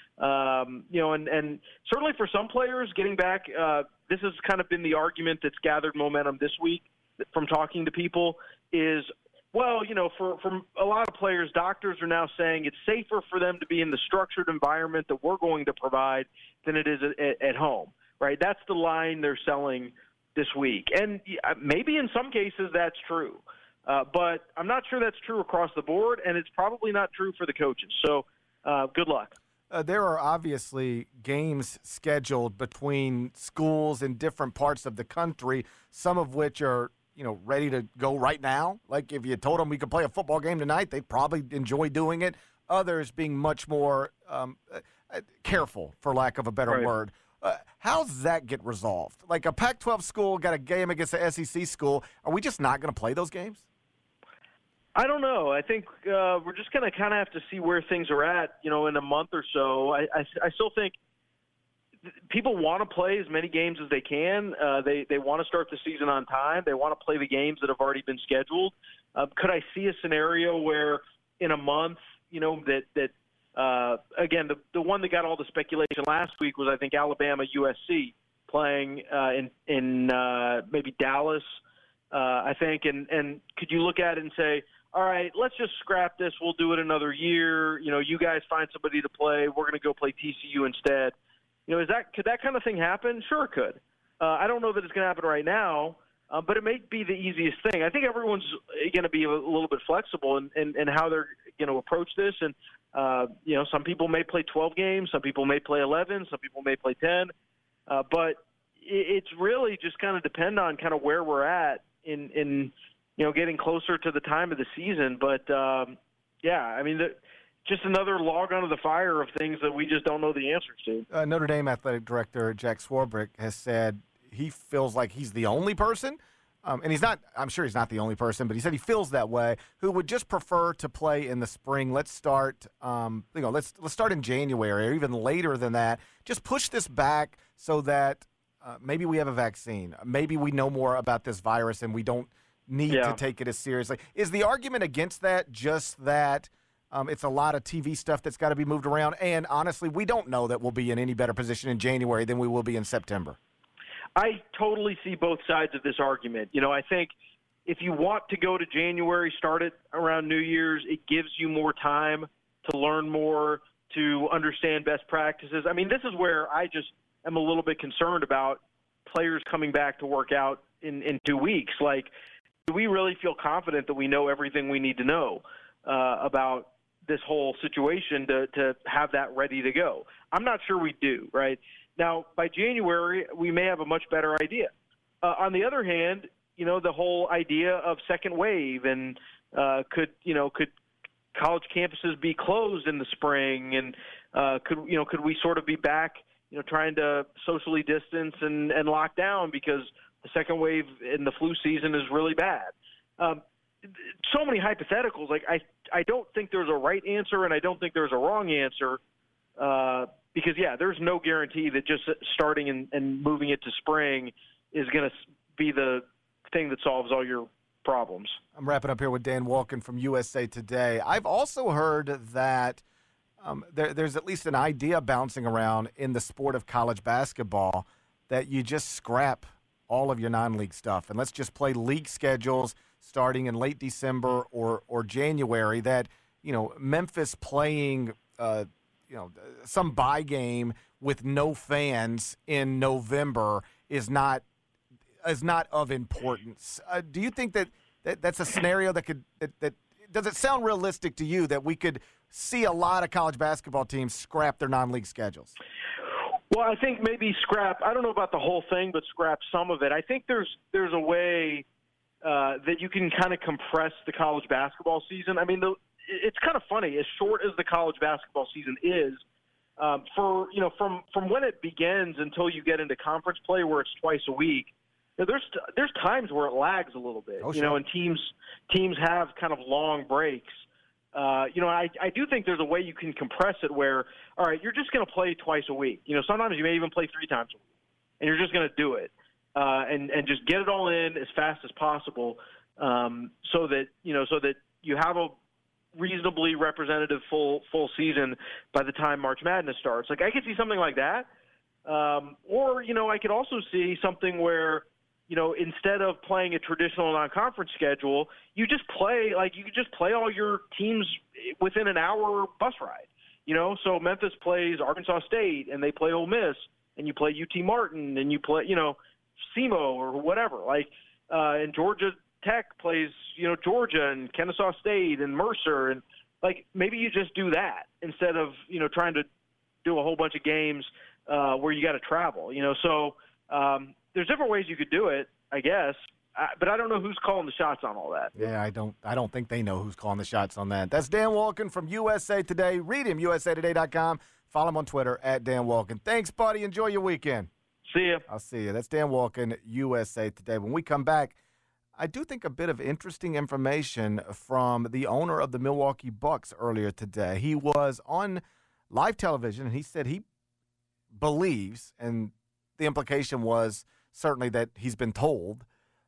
And certainly for some players getting back, this has kind of been the argument that's gathered momentum this week from talking to people is, well, for a lot of players, doctors are now saying it's safer for them to be in the structured environment that we're going to provide than it is at home, right? That's the line they're selling this week. And maybe in some cases that's true. But I'm not sure that's true across the board, and it's probably not true for the coaches. So good luck. There are obviously games scheduled between schools in different parts of the country, some of which are, ready to go right now. Like if you told them we could play a football game tonight, they'd probably enjoy doing it. Others being much more careful, for lack of a better word. How does that get resolved? Like a Pac-12 school got a game against an SEC school. Are we just not going to play those games? I don't know. I think we're just going to kind of have to see where things are at, in a month or so. I still think people want to play as many games as they can. They want to start the season on time. They want to play the games that have already been scheduled. Could I see a scenario where in a month, again, the one that got all the speculation last week was, I think, Alabama USC playing in maybe Dallas, I think. And could you look at it and say, all right, let's just scrap this. We'll do it another year. You guys find somebody to play. We're going to go play TCU instead. Could that kind of thing happen? Sure, it could. I don't know that it's going to happen right now, but it may be the easiest thing. I think everyone's going to be a little bit flexible in how they're going to approach this. And, some people may play 12 games. Some people may play 11. Some people may play 10. But it's really just kind of depend on kind of where we're at in getting closer to the time of the season. But, just another log onto the fire of things that we just don't know the answers to. Notre Dame athletic director Jack Swarbrick has said he feels like he's the only person, and he's not. I'm sure he's not the only person, but he said he feels that way. Who would just prefer to play in the spring? Let's start. Let's start in January or even later than that. Just push this back so that maybe we have a vaccine. Maybe we know more about this virus and we don't need to take it as seriously. Is the argument against that just that? It's a lot of TV stuff that's got to be moved around. And honestly, we don't know that we'll be in any better position in January than we will be in September. I totally see both sides of this argument. I think if you want to go to January, start it around New Year's, it gives you more time to learn more, to understand best practices. I mean, this is where I just am a little bit concerned about players coming back to work out in 2 weeks. Like, do we really feel confident that we know everything we need to know about this whole situation to have that ready to go? I'm not sure we do, right? Now, by January, we may have a much better idea. On the other hand, the whole idea of second wave and could college campuses be closed in the spring, and could we sort of be back, trying to socially distance and lock down because the second wave in the flu season is really bad. So many hypotheticals. Like I don't think there's a right answer, and I don't think there's a wrong answer. Because there's no guarantee that just starting and moving it to spring is going to be the thing that solves all your problems. I'm wrapping up here with Dan Wolken from USA Today. I've also heard that there's at least an idea bouncing around in the sport of college basketball that you just scrap all of your non-league stuff and let's just play league schedules starting in late December or January, that, Memphis playing, some bye game with no fans in November is not of importance. Do you think that's a scenario that does it sound realistic to you that we could see a lot of college basketball teams scrap their non-league schedules? Well, I think maybe scrap. I don't know about the whole thing, but scrap some of it. I think there's a way that you can kind of compress the college basketball season. I mean, it's kind of funny. As short as the college basketball season is, from when it begins until you get into conference play, where it's twice a week. There's times where it lags a little bit. And teams have kind of long breaks. I do think there's a way you can compress it where, all right, you're just going to play twice a week. Sometimes you may even play 3 times a week, and you're just going to do it and just get it all in as fast as possible, so that you have a reasonably representative full season by the time March Madness starts. Like, I could see something like that, or I could also see something where, instead of playing a traditional non-conference schedule, you could just play all your teams within an hour bus ride. So Memphis plays Arkansas State, and they play Ole Miss, and you play UT Martin, and you play, SEMO or whatever. And Georgia Tech plays, Georgia and Kennesaw State and Mercer, and maybe you just do that instead of trying to do a whole bunch of games where you got to travel. So. There's different ways you could do it, I guess, but I don't know who's calling the shots on all that. Yeah, I don't think they know who's calling the shots on that. That's Dan Wolken from USA Today. Read him, usatoday.com. Follow him on Twitter @Dan Wolken. Thanks, buddy. Enjoy your weekend. See ya. I'll see you. That's Dan Wolken, USA Today. When we come back, I do think a bit of interesting information from the owner of the Milwaukee Bucks earlier today. He was on live television, and he said he believes, and the implication was certainly that he's been told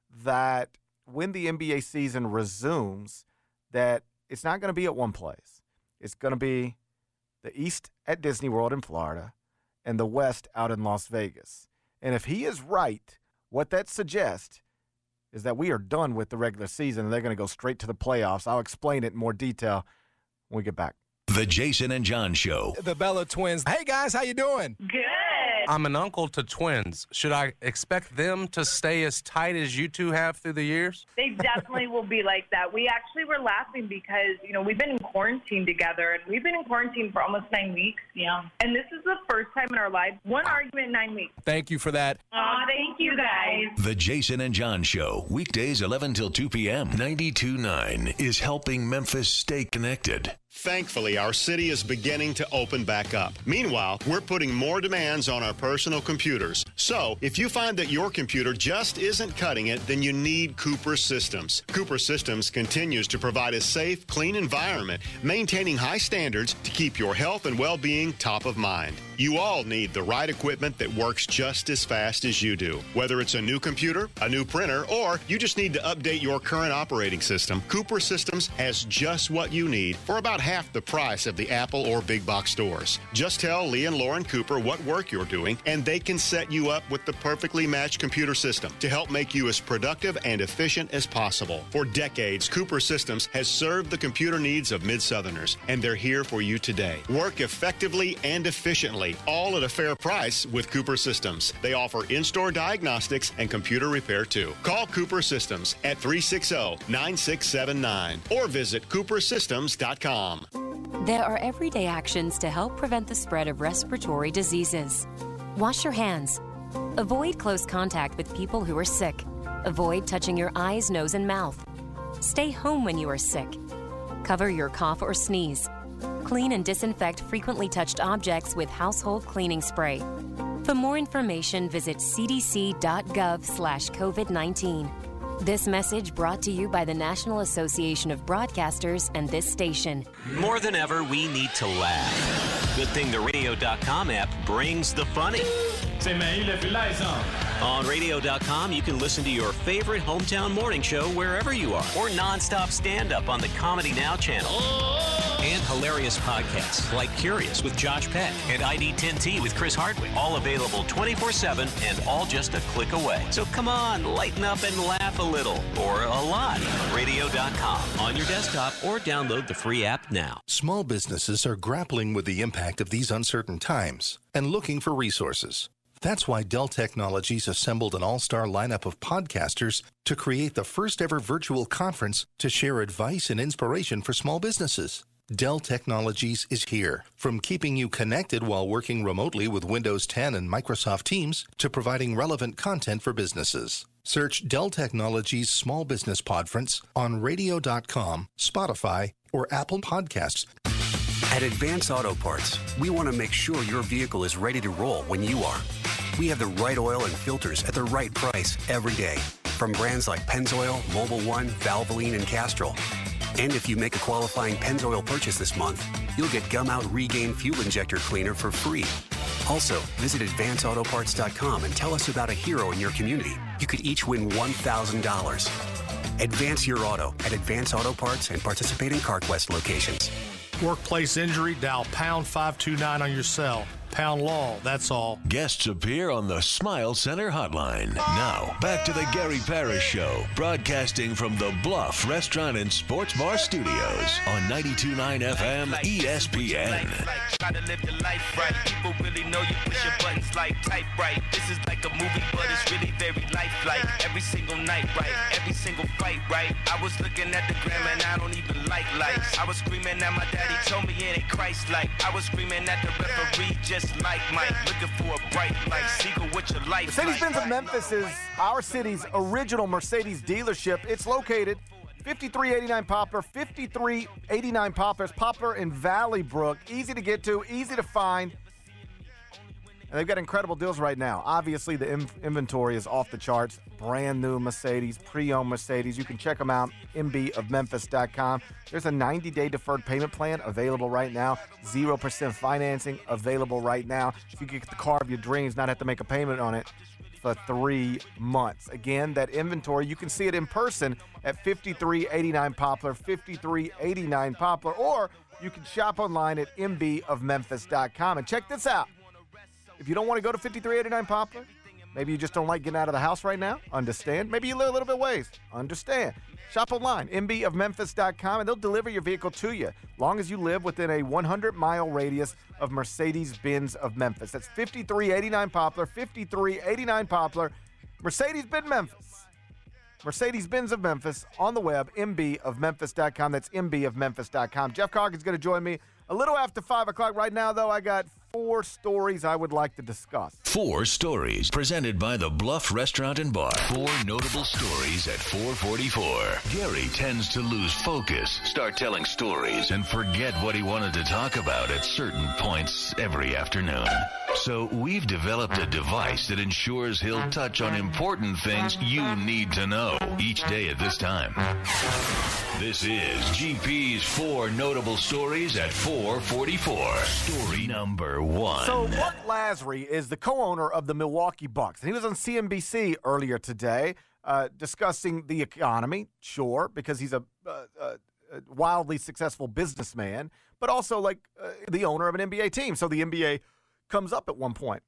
that when the NBA season resumes, that it's not going to be at one place. It's going to be the East at Disney World in Florida and the West out in Las Vegas. And if he is right, what that suggests is that we are done with the regular season and they're going to go straight to the playoffs. I'll explain it in more detail when we get back. The Jason and John Show. The Bella Twins. Hey, guys, how you doing? Good. I'm an uncle to twins. Should I expect them to stay as tight as you two have through the years? They definitely will be like that. We actually were laughing because, we've been in quarantine together, and we've been in quarantine for almost 9 weeks. Yeah. And this is the first time in our lives, one argument in 9 weeks. Thank you for that. Thank you, guys. The Jason and John Show, weekdays 11 till 2 p.m. 92.9 is helping Memphis stay connected. Thankfully, our city is beginning to open back up. Meanwhile, we're putting more demands on our personal computers. So, if you find that your computer just isn't cutting it, then you need Cooper Systems. Cooper Systems continues to provide a safe, clean environment, maintaining high standards to keep your health and well-being top of mind. You all need the right equipment that works just as fast as you do. Whether it's a new computer, a new printer, or you just need to update your current operating system, Cooper Systems has just what you need for about half the price of the Apple or big box stores. Just tell Lee and Lauren Cooper what work you're doing, and they can set you up with the perfectly matched computer system to help make you as productive and efficient as possible. For decades, Cooper Systems has served the computer needs of Mid-Southerners, and they're here for you today. Work effectively and efficiently, all at a fair price with Cooper Systems. They offer in-store diagnostics and computer repair too. Call Cooper Systems at 360-9679 or visit coopersystems.com. There are everyday actions to help prevent the spread of respiratory diseases. Wash your hands. Avoid close contact with people who are sick. Avoid touching your eyes, nose, and mouth. Stay home when you are sick. Cover your cough or sneeze. Clean and disinfect frequently touched objects with household cleaning spray. For more information, visit cdc.gov/COVID-19. This message brought to you by the National Association of Broadcasters and this station. More than ever, we need to laugh. Good thing the Radio.com app brings the funny. On Radio.com, you can listen to your favorite hometown morning show wherever you are, or nonstop stand-up on the Comedy Now channel. and hilarious podcasts like Curious with Josh Peck and ID10T with Chris Hardwick. All available 24/7 and all just a click away. So come on, lighten up and laugh a little or a lot. Radio.com on your desktop or download the free app now. Small businesses are grappling with the impact of these uncertain times and looking for resources. That's why Dell Technologies assembled an all-star lineup of podcasters to create the first ever virtual conference to share advice and inspiration for small businesses. Dell Technologies is here, from keeping you connected while working remotely with Windows 10 and Microsoft Teams to providing relevant content for businesses. Search Dell Technologies Small Business Podference on radio.com, Spotify, or Apple Podcasts. At Advance Auto Parts, we want to make sure your vehicle is ready to roll when you are. We have the right oil and filters at the right price every day, from brands like Pennzoil, Mobil 1, Valvoline, and Castrol. And if you make a qualifying Pennzoil purchase this month, you'll get Gum Out Regain Fuel Injector Cleaner for free. Also, visit AdvanceAutoParts.com and tell us about a hero in your community. You could each win $1,000. Advance your auto at Advance Auto Parts and participating CarQuest locations. Workplace injury, dial pound 529 on your cell. Pound law, that's all. Guests appear on the Smile Center hotline. Now, back to the Gary Parrish Show, broadcasting from the Bluff Restaurant and Sports Bar Studios on 92.9 FM ESPN. Try to live your life right. People really know you push your buttons like type right. This is like a movie, but it's really very lifelike. Every single night, right? Every single fight, right? I was looking at the gram and I don't even like lights. I was screaming at my daddy, told me it ain't Christ-like. I was screaming at the referee, just like Mike, looking for a bright light. Seagull with your life. Mercedes-Benz of Memphis is our city's original Mercedes dealership. It's located 5389 Poplar, 5389 Poplars, Poplar and Valley Brook. Easy to get to, easy to find. And they've got incredible deals right now. Obviously, the inventory is off the charts. Brand new Mercedes, pre-owned Mercedes. You can check them out, mbofmemphis.com. There's a 90-day deferred payment plan available right now. 0% financing available right now. So you can get the car of your dreams, not have to make a payment on it for 3 months. Again, that inventory, you can see it in person at 5389 Poplar, 5389 Poplar, or you can shop online at mbofmemphis.com. And check this out. If you don't want to go to 5389 Poplar, maybe you just don't like getting out of the house right now, understand. Maybe you live a little bit ways, understand. Shop online, mbofmemphis.com, and they'll deliver your vehicle to you, long as you live within a 100-mile radius of Mercedes-Benz of Memphis. That's 5389 Poplar, 5389 Poplar, Mercedes-Benz Memphis. Mercedes-Benz of Memphis on the web, mbofmemphis.com. That's mbofmemphis.com. Jeff Carkin's going to join me a little after 5 o'clock. Right now, though, I got 4 stories I would like to discuss. 4 stories presented by the Bluff Restaurant and Bar. 4 notable stories at 4:44. Gary tends to lose focus, start telling stories, and forget what he wanted to talk about at certain points every afternoon. So we've developed a device that ensures he'll touch on important things you need to know each day at this time. This is GP's 4 notable stories at 4:44. Story number 1. So Mark Lasry is the co-owner of the Milwaukee Bucks, and he was on CNBC earlier today discussing the economy, sure, because he's a wildly successful businessman, but also like the owner of an NBA team. So the NBA comes up at one point.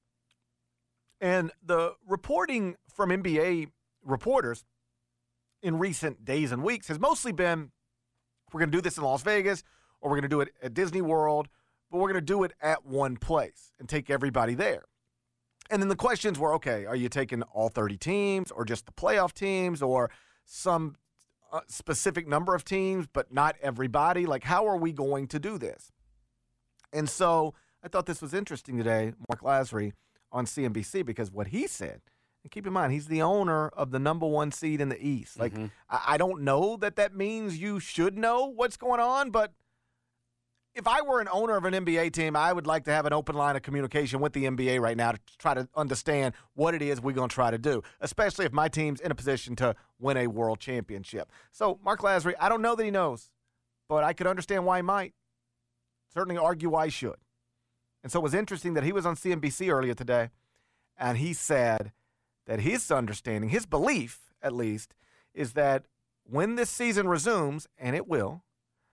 And the reporting from NBA reporters in recent days and weeks has mostly been, we're going to do this in Las Vegas, or we're going to do it at Disney World, but we're going to do it at one place and take everybody there. And then the questions were, okay, are you taking all 30 teams or just the playoff teams or some specific number of teams, but not everybody? Like, how are we going to do this? And so I thought this was interesting today, Mark Lasry on CNBC, because what he said, and keep in mind, he's the owner of the number 1 seed in the East. Like, I don't know that means you should know what's going on, but if I were an owner of an NBA team, I would like to have an open line of communication with the NBA right now to try to understand what it is we're going to try to do, especially if my team's in a position to win a world championship. So, Mark Lasry, I don't know that he knows, but I could understand why he might. Certainly argue why he should. And so it was interesting that he was on CNBC earlier today, and he said that his understanding, his belief at least, is that when this season resumes, and it will,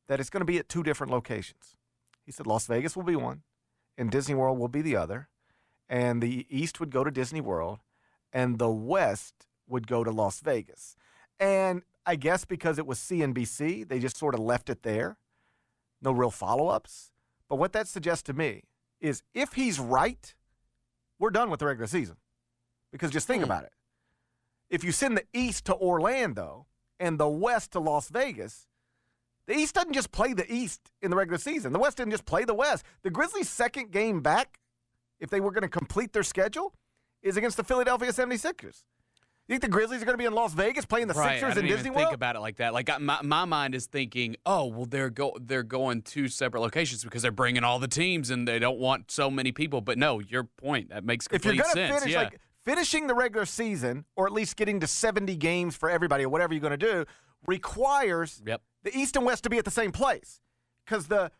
that it's going to be at 2 different locations. He said Las Vegas will be one, and Disney World will be the other, and the East would go to Disney World, and the West would go to Las Vegas. And I guess because it was CNBC, they just sort of left it there. No real follow-ups. But what that suggests to me is if he's right, we're done with the regular season. Because just think about it. If you send the East to Orlando and the West to Las Vegas, the East doesn't just play the East in the regular season. The West didn't just play the West. The Grizzlies' second game back, if they were going to complete their schedule, is against the Philadelphia 76ers. You think the Grizzlies are going to be in Las Vegas playing the Sixers in Disney World? Think about it like that. Like my mind is thinking, oh, well, they're going 2 separate locations because they're bringing all the teams and they don't want so many people. But no, your point, that makes complete sense. If you're going to finish, like finishing the regular season, or at least getting to 70 games for everybody, or whatever you're going to do, requires the East and West to be at the same place. Because the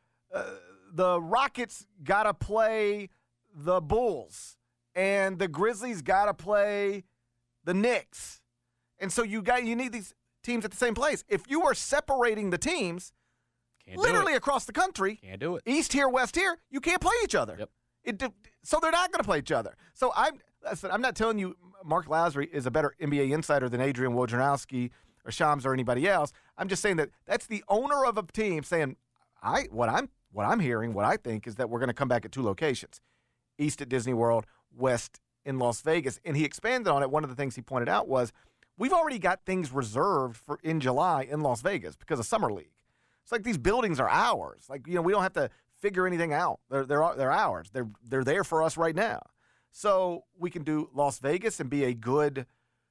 Rockets got to play the Bulls, and the Grizzlies got to play the Knicks. And so you need these teams at the same place. If you are separating the teams literally across the country, can't do it. East here, West here, you can't play each other. So they're not going to play each other. So I'm not telling you Mark Lasry is a better NBA insider than Adrian Wojnarowski or Shams or anybody else. I'm just saying that that's the owner of a team saying, what I'm hearing, what I think is that we're going to come back at 2 locations. East at Disney World, West in Las Vegas. And he expanded on it. One of the things he pointed out was we've already got things reserved for in July in Las Vegas because of Summer League. It's like these buildings are ours. Like, we don't have to figure anything out. They're ours. They're there for us right now. So we can do Las Vegas and be a good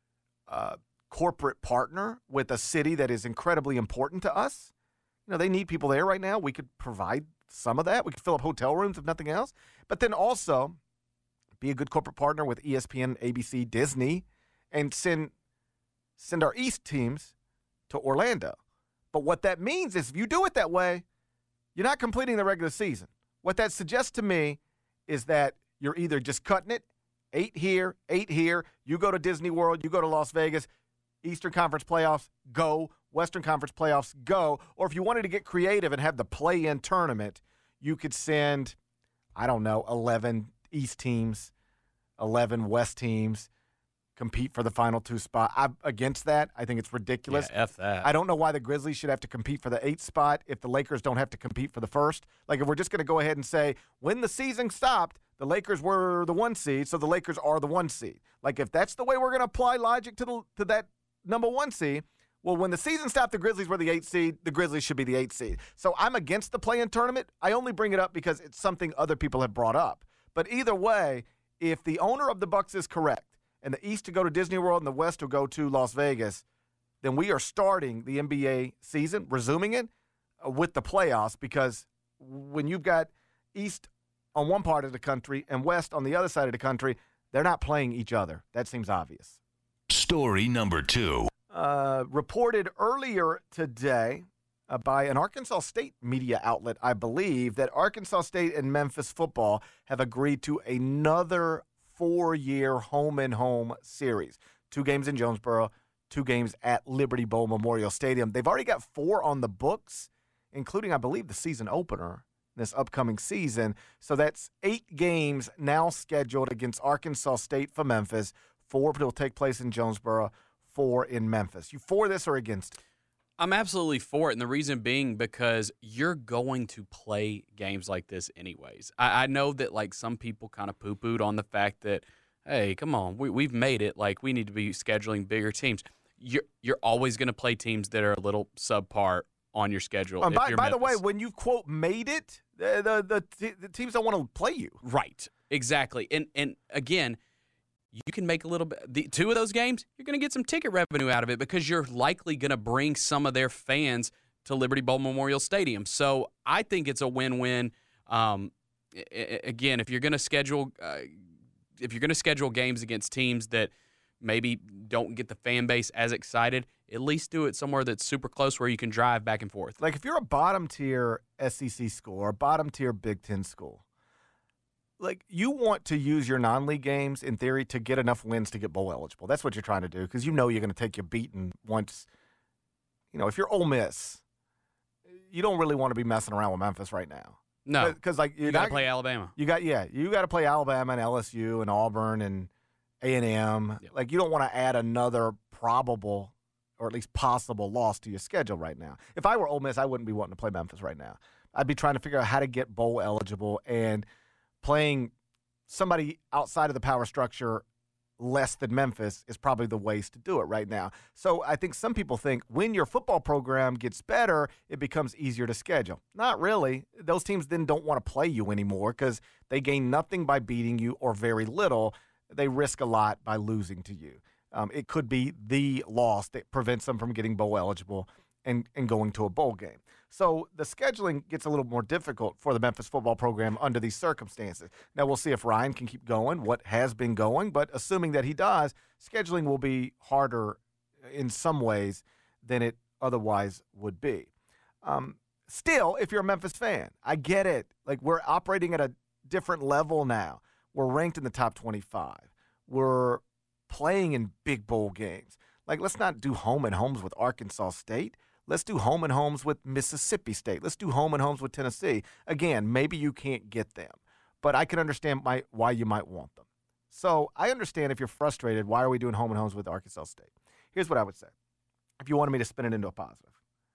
corporate partner with a city that is incredibly important to us. They need people there right now. We could provide some of that. We could fill up hotel rooms if nothing else. But then also be a good corporate partner with ESPN, ABC, Disney, and send our East teams to Orlando. But what that means is if you do it that way, you're not completing the regular season. What that suggests to me is that you're either just cutting it, 8 here, 8 here, you go to Disney World, you go to Las Vegas, Eastern Conference playoffs, go, Western Conference playoffs, go. Or if you wanted to get creative and have the play-in tournament, you could send, 11 East teams, 11 West teams, compete for the final 2 spot. I'm against that. I think it's ridiculous. Yeah, F that. I don't know why the Grizzlies should have to compete for the 8th spot if the Lakers don't have to compete for the 1st. Like, if we're just going to go ahead and say, when the season stopped, the Lakers were the 1 seed, so the Lakers are the 1 seed. Like, if that's the way we're going to apply logic to that number 1 seed, well, when the season stopped, the Grizzlies were the 8th seed. The Grizzlies should be the 8th seed. So I'm against the play-in tournament. I only bring it up because it's something other people have brought up. But either way, if the owner of the Bucks is correct, and the East to go to Disney World and the West to go to Las Vegas, then we are starting the NBA season, resuming it, with the playoffs, because when you've got East on one part of the country and West on the other side of the country, they're not playing each other. That seems obvious. Story number 2. Reported earlier today by an Arkansas State media outlet, I believe, that Arkansas State and Memphis football have agreed to another 4-year home-and-home series. 2 games in Jonesboro, 2 games at Liberty Bowl Memorial Stadium. They've already got 4 on the books, including, I believe, the season opener this upcoming season. So that's 8 games now scheduled against Arkansas State for Memphis. 4 will take place in Jonesboro, 4 in Memphis. You for this or against it? I'm absolutely for it, and the reason being because you're going to play games like this anyways. I know that, like, some people kind of poo-pooed on the fact that, hey, come on, we've made it. Like, we need to be scheduling bigger teams. You're always going to play teams that are a little subpar on your schedule. By the way, when you, quote, made it, the teams don't want to play you. Right, exactly. And again, you can make a little bit. 2 of those games, you're going to get some ticket revenue out of it because you're likely going to bring some of their fans to Liberty Bowl Memorial Stadium. So I think it's a win-win. Again, if you're going to schedule games against teams that maybe don't get the fan base as excited, at least do it somewhere that's super close where you can drive back and forth. Like, if you're a bottom-tier SEC school or a bottom-tier Big Ten school, like, you want to use your non-league games, in theory, to get enough wins to get bowl eligible. That's what you're trying to do, because you're going to take your beating once. If you're Ole Miss, you don't really want to be messing around with Memphis right now. No, because like you got to play Alabama. You got to play Alabama and LSU and Auburn and A&M. Yep. Like you don't want to add another probable or at least possible loss to your schedule right now. If I were Ole Miss, I wouldn't be wanting to play Memphis right now. I'd be trying to figure out how to get bowl eligible, and playing somebody outside of the power structure less than Memphis is probably the ways to do it right now. So I think some people think when your football program gets better, it becomes easier to schedule. Not really. Those teams then don't want to play you anymore because they gain nothing by beating you or very little. They risk a lot by losing to you. It could be the loss that prevents them from getting bowl eligible and going to a bowl game. So the scheduling gets a little more difficult for the Memphis football program under these circumstances. Now we'll see if Ryan can keep going, what has been going, but assuming that he does, scheduling will be harder in some ways than it otherwise would be. Still, if you're a Memphis fan, I get it. Like we're operating at a different level now. We're ranked in the top 25. We're playing in big bowl games. Like let's not do home and homes with Arkansas State. Let's do home and homes with Mississippi State. Let's do home and homes with Tennessee. Again, maybe you can't get them, but I can understand why you might want them. So I understand if you're frustrated, why are we doing home and homes with Arkansas State? Here's what I would say, if you wanted me to spin it into a positive.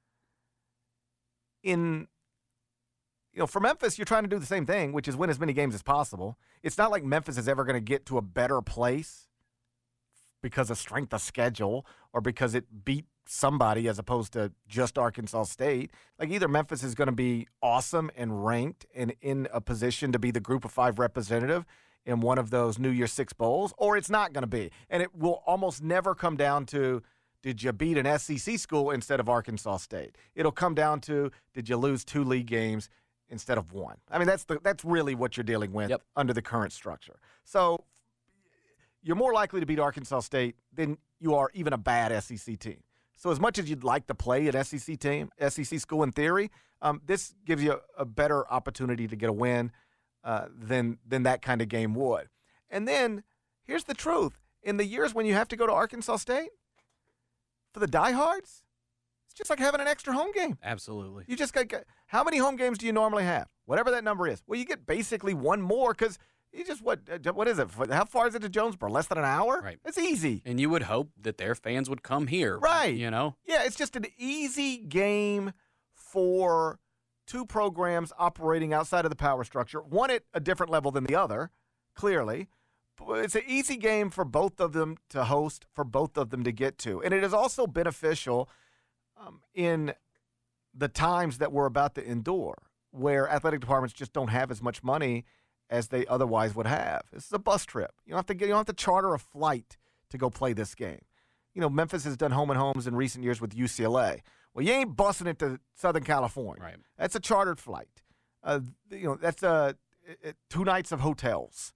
For Memphis, you're trying to do the same thing, which is win as many games as possible. It's not like Memphis is ever going to get to a better place because of strength of schedule or because it beat somebody as opposed to just Arkansas State. Like either Memphis is going to be awesome and ranked and in a position to be the group of 5 representative in one of those New Year's 6 bowls, or it's not going to be. And it will almost never come down to, did you beat an SEC school instead of Arkansas State? It'll come down to, did you lose 2 league games instead of 1? I mean, that's really what you're dealing with under the current structure. So you're more likely to beat Arkansas State than you are even a bad SEC team. So as much as you'd like to play an SEC team, SEC school in theory, this gives you a better opportunity to get a win than that kind of game would. And then here's the truth. In the years when you have to go to Arkansas State, for the diehards, it's just like having an extra home game. Absolutely. You just got how many home games do you normally have? Whatever that number is. Well, you get basically one more because you just, what is it? How far is it to Jonesboro? Less than an hour? Right. It's easy. And you would hope that their fans would come here. Right. You know? Yeah, it's just an easy game for 2 programs operating outside of the power structure. One at a different level than the other, clearly. But it's an easy game for both of them to host, for both of them to get to. And it is also beneficial in the times that we're about to endure, where athletic departments just don't have as much money as they otherwise would have. This is a bus trip. You don't have to charter a flight to go play this game. Memphis has done home and homes in recent years with UCLA. Well, you ain't busing it to Southern California. Right. That's a chartered flight. That's 2 nights of hotels.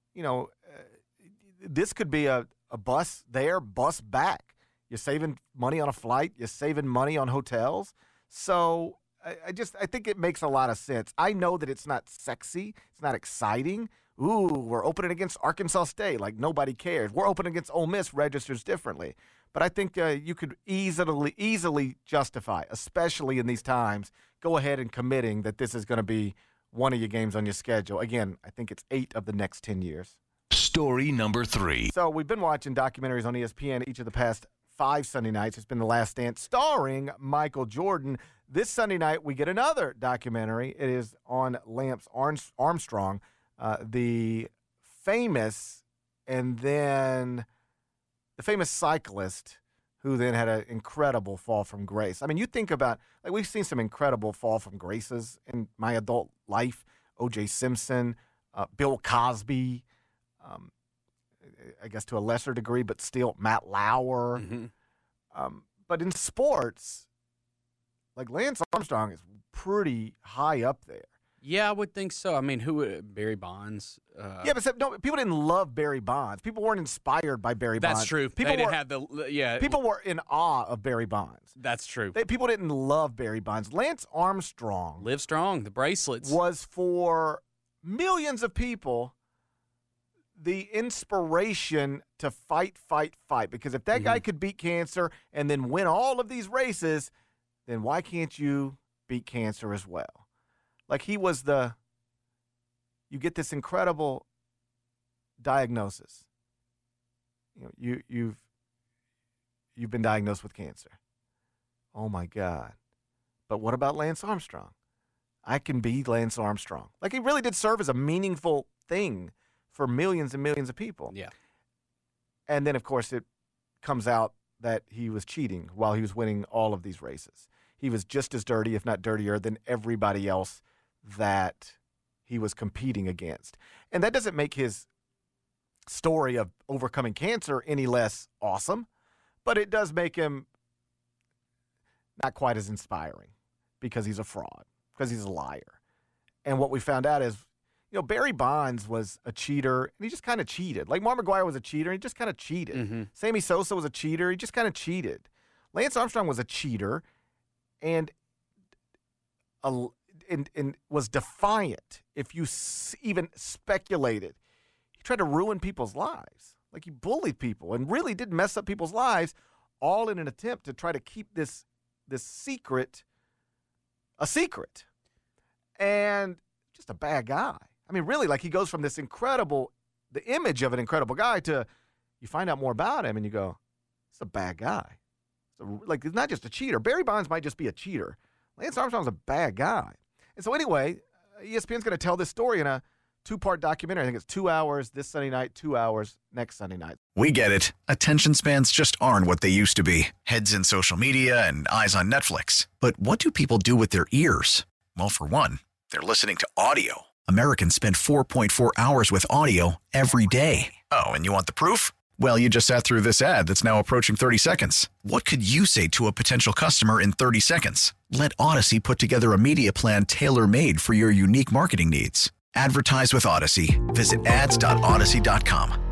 This could be a bus there, bus back. You're saving money on a flight. You're saving money on hotels. So I think it makes a lot of sense. I know that it's not sexy. It's not exciting. Ooh, we're opening against Arkansas State. Like, nobody cares. We're opening against Ole Miss, registers differently. But I think you could easily justify, especially in these times, go ahead and committing that this is going to be one of your games on your schedule. Again, I think it's 8 of the next 10 years. Story number 3. So we've been watching documentaries on ESPN each of the past 5 Sunday nights. It's been The Last Dance starring Michael Jordan. This Sunday night, we get another documentary. It is on Lance Armstrong, the famous cyclist who then had an incredible fall from grace. I mean, you think about, like, we've seen some incredible fall from graces in my adult life. O.J. Simpson, Bill Cosby, I guess to a lesser degree, but still Matt Lauer. Mm-hmm. But in sports, like, Lance Armstrong is pretty high up there. Yeah, I would think so. I mean, Barry Bonds? Yeah, but people didn't love Barry Bonds. People weren't inspired by Barry Bonds. That's true. People were in awe of Barry Bonds. That's true. People didn't love Barry Bonds. Lance Armstrong, Live Strong, the bracelets, was for millions of people the inspiration to fight. Because if that guy could beat cancer and then win all of these races, then why can't you beat cancer as well. Like he was you get this incredible diagnosis. You've been diagnosed with cancer. Oh my God. But what about Lance Armstrong? I can be Lance Armstrong. Like he really did serve as a meaningful thing for millions and millions of people. Yeah. And then of course it comes out that he was cheating while he was winning all of these races. He was just as dirty, if not dirtier, than everybody else that he was competing against. And that doesn't make his story of overcoming cancer any less awesome, but it does make him not quite as inspiring because he's a fraud, because he's a liar. And what we found out is, Barry Bonds was a cheater, and he just kind of cheated. Like Mark McGwire was a cheater, and he just kind of cheated. Mm-hmm. Sammy Sosa was a cheater, he just kind of cheated. Lance Armstrong was a cheater and was defiant if you even speculated. He tried to ruin people's lives. Like he bullied people and really did mess up people's lives, all in an attempt to try to keep this secret a secret. And just a bad guy. I mean, really, like he goes from the image of an incredible guy to you find out more about him and you go, it's a bad guy. Like, it's not just a cheater. Barry Bonds might just be a cheater. Lance Armstrong's a bad guy. And so anyway, ESPN's going to tell this story in a 2-part documentary. I think it's 2 hours this Sunday night, 2 hours next Sunday night. We get it. Attention spans just aren't what they used to be. Heads in social media and eyes on Netflix. But what do people do with their ears? Well, for one, they're listening to audio. Americans spend 4.4 hours with audio every day. Oh, and you want the proof? Well, you just sat through this ad that's now approaching 30 seconds. What could you say to a potential customer in 30 seconds? Let Odyssey put together a media plan tailor-made for your unique marketing needs. Advertise with Odyssey. Visit ads.odyssey.com.